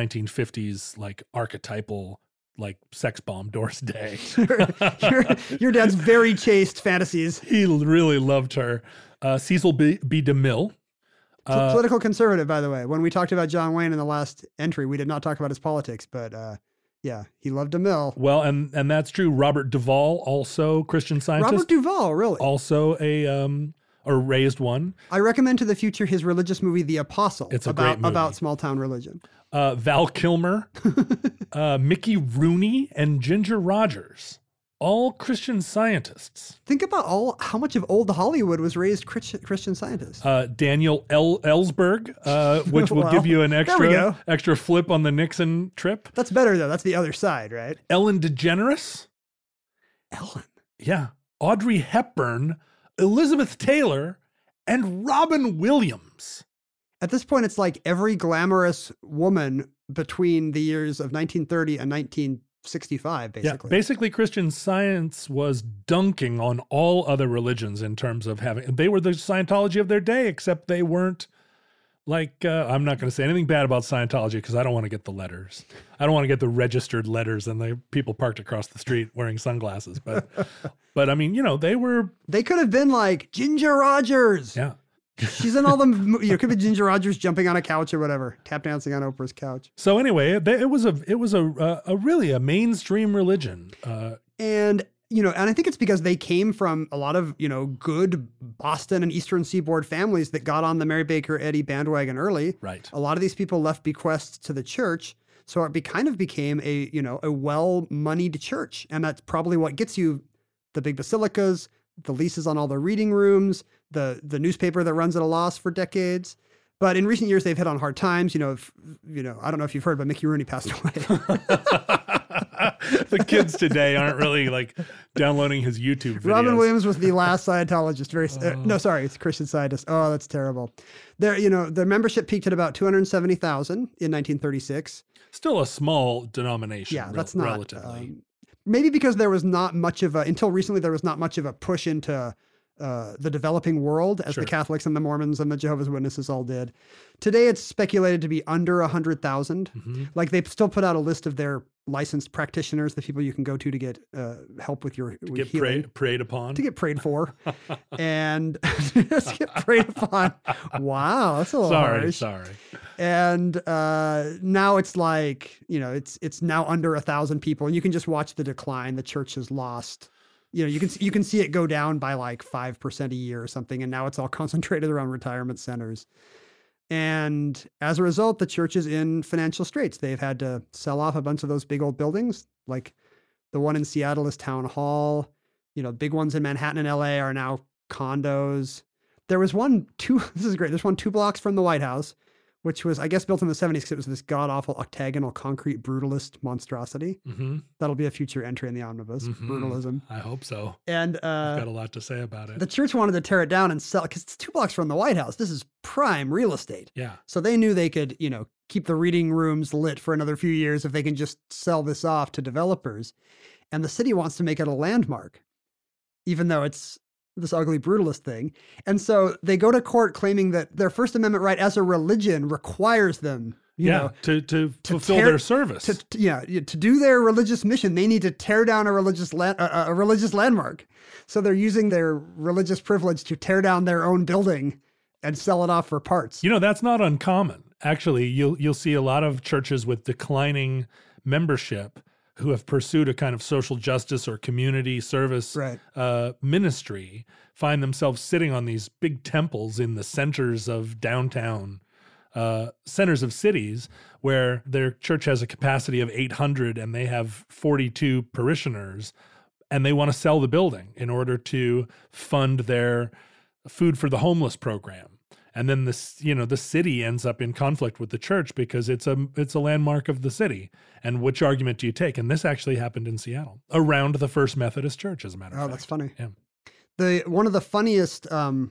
1950s like archetypal like sex bomb, Doris Day. your dad's very chaste fantasies. He really loved her. Cecil B. DeMille. Political conservative, by the way. When we talked about John Wayne in the last entry, we did not talk about his politics, but yeah, he loved DeMille. Well, and that's true. Robert Duvall, also Christian Scientist. Robert Duvall, really? Also or raised one. I recommend to the future his religious movie, The Apostle. It's a great movie. About small town religion. Val Kilmer, Mickey Rooney, and Ginger Rogers. All Christian Scientists. Think about how much of old Hollywood was raised Christian Scientists. Daniel Ellsberg, which will give you an extra flip on the Nixon trip. That's better, though. That's the other side, right? Ellen DeGeneres. Ellen. Yeah. Audrey Hepburn, Elizabeth Taylor, and Robin Williams. At this point, it's like every glamorous woman between the years of 1930 and 1965, basically. Yeah, basically Christian Science was dunking on all other religions in terms of they were the Scientology of their day, except they weren't like, I'm not going to say anything bad about Scientology because I don't want to get the letters. I don't want to get the registered letters and the people parked across the street wearing sunglasses. But I mean, they could have been like Ginger Rogers. Yeah. She's in all them. Could be Ginger Rogers jumping on a couch or whatever, tap dancing on Oprah's couch. So anyway, it was a really a mainstream religion. And I think it's because they came from a lot of, good Boston and Eastern Seaboard families that got on the Mary Baker Eddy bandwagon early. Right. A lot of these people left bequests to the church. So it kind of became a well-moneyed church. And that's probably what gets you the big basilicas, the leases on all the reading rooms, the newspaper that runs at a loss for decades. But in recent years, they've hit on hard times. I don't know if you've heard, but Mickey Rooney passed away. The kids today aren't really like downloading his YouTube videos. Robin Williams was the last Scientologist. It's Christian Scientist. Oh, that's terrible. Their membership peaked at about 270,000 in 1936. Still a small denomination. Yeah, that's not relatively. Maybe because there was not much of until recently, there was not much of a push into the developing world, as Sure. the Catholics and the Mormons and the Jehovah's Witnesses all did. Today, it's speculated to be under 100,000. Mhm. Like they still put out a list of their licensed practitioners, the people you can go to get help with your Get healing. prayed upon. To get prayed for, and just get prayed upon. Wow, that's a little harsh. Sorry. And now it's like, it's now under 1,000 people, and you can just watch the decline. The church has lost. You can see it go down by like 5% a year or something, and now it's all concentrated around retirement centers. And as a result, the church is in financial straits. They've had to sell off a bunch of those big old buildings, like the one in Seattle is Town Hall. Big ones in Manhattan and LA are now condos. There was this is great. There's one 2 blocks from the White House, which was, I guess, built in the 70s because it was this god-awful octagonal concrete brutalist monstrosity. Mm-hmm. That'll be a future entry in the omnibus, brutalism. I hope so. And I've got a lot to say about it. the church wanted to tear it down and sell, because it's 2 blocks from the White House. This is prime real estate. Yeah. So they knew they could, keep the reading rooms lit for another few years if they can just sell this off to developers. And the city wants to make it a landmark, even though it's this ugly brutalist thing. And so they go to court claiming that their First Amendment right as a religion requires them, to fulfill tear- their service. to do their religious mission. They need to tear down a religious landmark. So they're using their religious privilege to tear down their own building and sell it off for parts. That's not uncommon. Actually, you'll see a lot of churches with declining membership who have pursued a kind of social justice or community service ministry find themselves sitting on these big temples in the centers of downtown centers of cities where their church has a capacity of 800 and they have 42 parishioners, and they want to sell the building in order to fund their food for the homeless program. And then the city ends up in conflict with the church because it's a landmark of the city. And which argument do you take? And this actually happened in Seattle around the First Methodist Church, as a matter of fact. Oh, that's funny. Yeah. One of the funniest,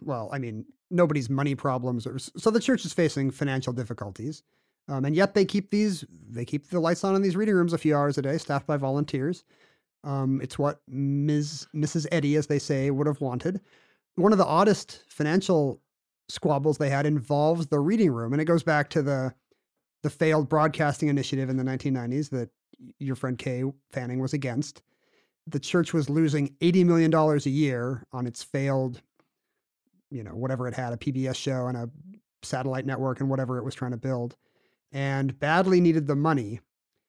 nobody's money problems. So the church is facing financial difficulties. And yet they keep the lights on in these reading rooms a few hours a day, staffed by volunteers. It's what Mrs. Eddy, as they say, would have wanted. One of the oddest financial squabbles they had involves the reading room, and it goes back to the failed broadcasting initiative in the 1990s that your friend Kay Fanning was against. The church was losing $80 million a year on its failed, whatever it had, a PBS show and a satellite network and whatever it was trying to build, and badly needed the money.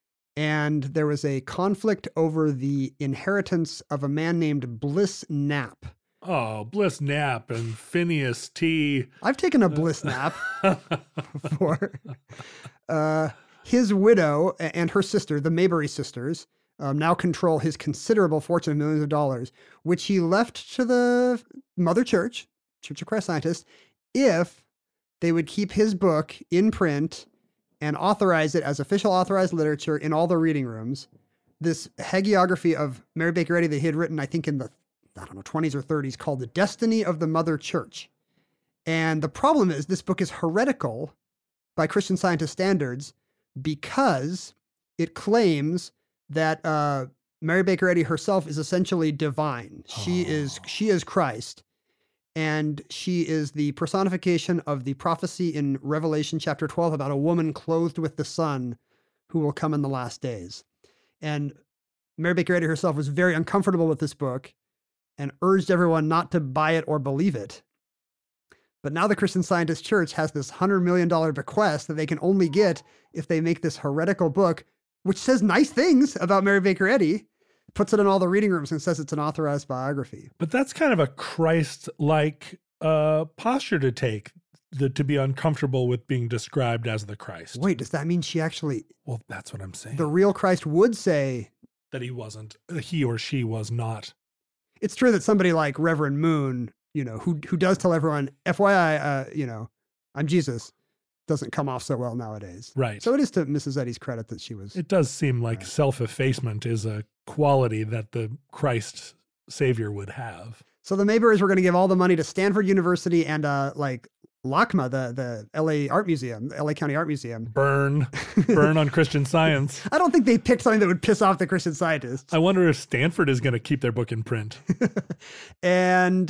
And there was a conflict over the inheritance of a man named Bliss Knapp. Oh, Bliss Knapp and Phineas T. I've taken a Bliss nap before. His widow and her sister, the Maybury sisters, now control his considerable fortune of millions of dollars, which he left to the Mother Church, Church of Christ Scientists, if they would keep his book in print and authorize it as official authorized literature in all the reading rooms. This hagiography of Mary Baker Eddy that he had written, I think in the 20s or 30s, called The Destiny of the Mother Church. And the problem is this book is heretical by Christian Scientist standards because it claims that Mary Baker Eddy herself is essentially divine. She is Christ, and she is the personification of the prophecy in Revelation chapter 12 about a woman clothed with the sun who will come in the last days. And Mary Baker Eddy herself was very uncomfortable with this book and urged everyone not to buy it or believe it. But now the Christian Scientist Church has this $100 million bequest that they can only get if they make this heretical book, which says nice things about Mary Baker Eddy, puts it in all the reading rooms and says it's an authorized biography. But that's kind of a Christ-like posture to take, to be uncomfortable with being described as the Christ. Wait, does that mean she actually... Well, that's what I'm saying. The real Christ would say... That he or she was not. It's true that somebody like Reverend Moon, who does tell everyone, FYI, I'm Jesus, doesn't come off so well nowadays. Right. So it is to Mrs. Eddy's credit that she was... It does seem like self-effacement is a quality that the Christ Savior would have. So the Mayburys were going to give all the money to Stanford University and LACMA, the LA Art Museum, the LA County Art Museum. Burn on Christian Science. I don't think they picked something that would piss off the Christian Scientists. I wonder if Stanford is going to keep their book in print. And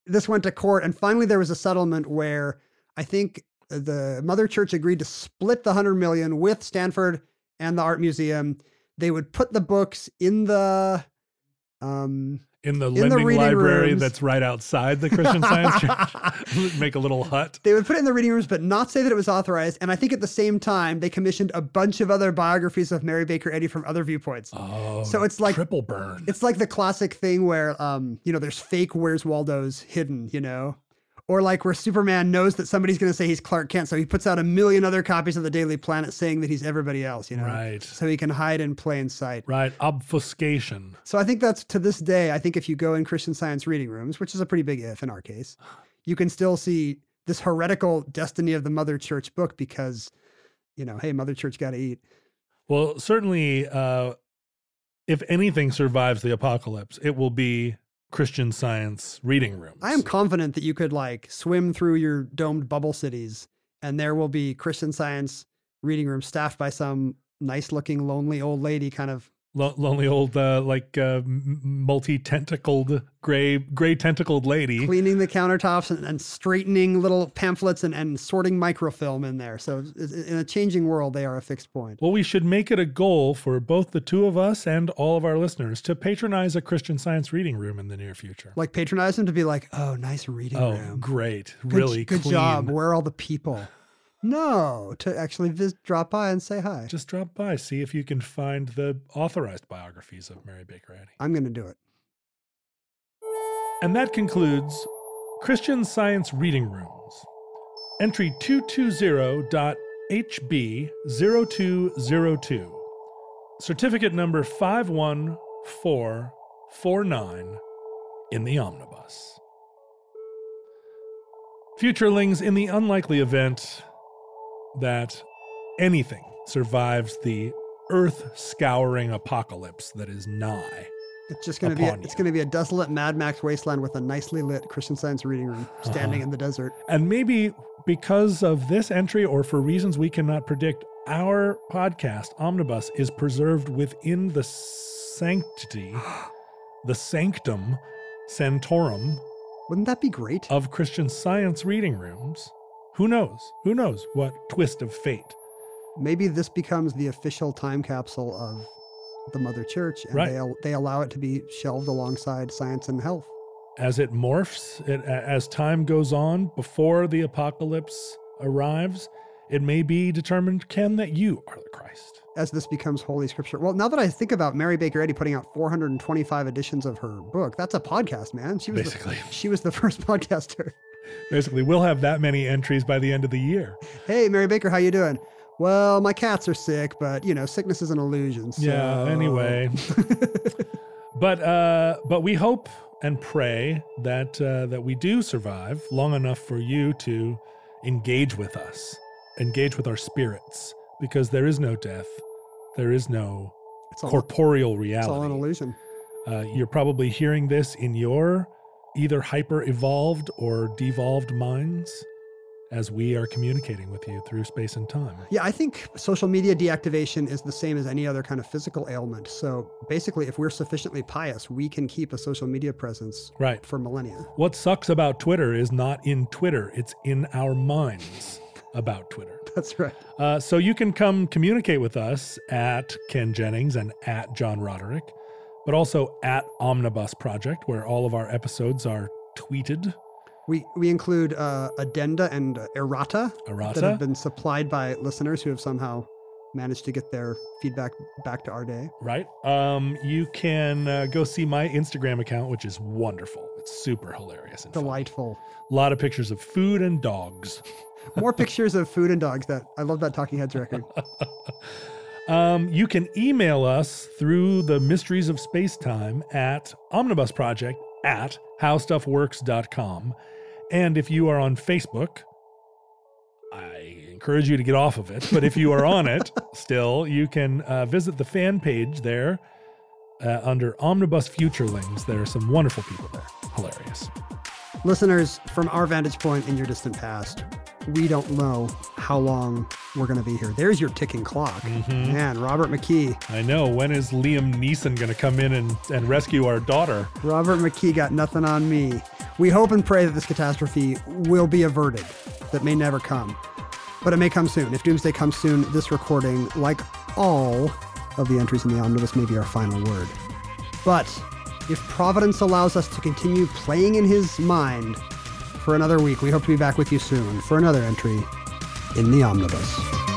this went to court, and finally there was a settlement where I think the Mother Church agreed to split the $100 million with Stanford and the Art Museum. They would put the books in the lending reading library rooms. that's right outside the Christian Science Church. Make a little hut. They would put it in the reading rooms, but not say that it was authorized. And I think at the same time, they commissioned a bunch of other biographies of Mary Baker Eddy from other viewpoints. Oh, so it's like triple burn. It's like the classic thing where, there's fake Where's Waldo's hidden, or like where Superman knows that somebody's going to say he's Clark Kent. So he puts out 1 million other copies of the Daily Planet saying that he's everybody else, Right. So he can hide in plain sight. Right. Obfuscation. So I think that's, to this day, I think if you go in Christian Science reading rooms, which is a pretty big if in our case, you can still see this heretical Destiny of the Mother Church book because, hey, Mother Church got to eat. Well, certainly, if anything survives the apocalypse, it will be Christian Science reading rooms. I am confident that you could swim through your domed bubble cities and there will be Christian Science reading rooms staffed by some nice looking, lonely old lady kind of lonely old, multi-tentacled, gray tentacled lady. Cleaning the countertops and straightening little pamphlets and sorting microfilm in there. So in a changing world, they are a fixed point. Well, we should make it a goal for both the two of us and all of our listeners to patronize a Christian Science reading room in the near future. Like patronize them to be like, oh, nice reading room. Oh, great. Really good clean. job. Where are all the people? No, to actually drop by and say hi. Just drop by, see if you can find the authorized biographies of Mary Baker Eddy. I'm going to do it. And that concludes Christian Science Reading Rooms. Entry 220.HB0202. Certificate number 51449 in the omnibus. Futurelings, in the unlikely event that anything survives the earth-scouring apocalypse that is nigh. It's just going to be a desolate Mad Max wasteland with a nicely lit Christian Science reading room standing in the desert. And maybe because of this entry or for reasons we cannot predict, our podcast, Omnibus, is preserved within the sanctity, the sanctum sanctorum. Wouldn't that be great? Of Christian Science reading rooms. Who knows? Who knows what twist of fate? Maybe this becomes the official time capsule of the Mother Church, and they allow it to be shelved alongside science and health. As it morphs, as time goes on, before the apocalypse arrives, it may be determined, Ken, that you are the Christ. As this becomes Holy Scripture. Well, now that I think about Mary Baker Eddy putting out 425 editions of her book, that's a podcast, man. She was the first podcaster. Basically, we'll have that many entries by the end of the year. Hey, Mary Baker, how you doing? Well, my cats are sick, but sickness is an illusion. So... Yeah, anyway. But we hope and pray that we do survive long enough for you to engage with us, engage with our spirits, because there is no death. There is no corporeal reality. It's all an illusion. You're probably hearing this in your either hyper-evolved or devolved minds as we are communicating with you through space and time. Yeah, I think social media deactivation is the same as any other kind of physical ailment. So basically, if we're sufficiently pious, we can keep a social media presence for millennia. What sucks about Twitter is not in Twitter, it's in our minds about Twitter. That's right. So you can come communicate with us at Ken Jennings and at John Roderick, but also at Omnibus Project, where all of our episodes are tweeted. We include addenda and errata that have been supplied by listeners who have somehow managed to get their feedback back to our day. Right. You can go see my Instagram account, which is wonderful. It's super hilarious and delightful. Fun. A lot of pictures of food and dogs. More pictures of food and dogs. I love that Talking Heads record. You can email us through the Mysteries of Space-Time at omnibusproject@howstuffworks.com. And if you are on Facebook, I encourage you to get off of it. But if you are on it still, you can visit the fan page there under Omnibus Futurelings. There are some wonderful people there. Hilarious. Listeners, from our vantage point in your distant past, we don't know how long we're going to be here. There's your ticking clock. Mm-hmm. Man, Robert McKee. I know. When is Liam Neeson going to come in and rescue our daughter? Robert McKee got nothing on me. We hope and pray that this catastrophe will be averted, that may never come. But it may come soon. If Doomsday comes soon, this recording, like all of the entries in the omnibus, may be our final word. But if Providence allows us to continue playing in his mind for another week, we hope to be back with you soon for another entry in the omnibus.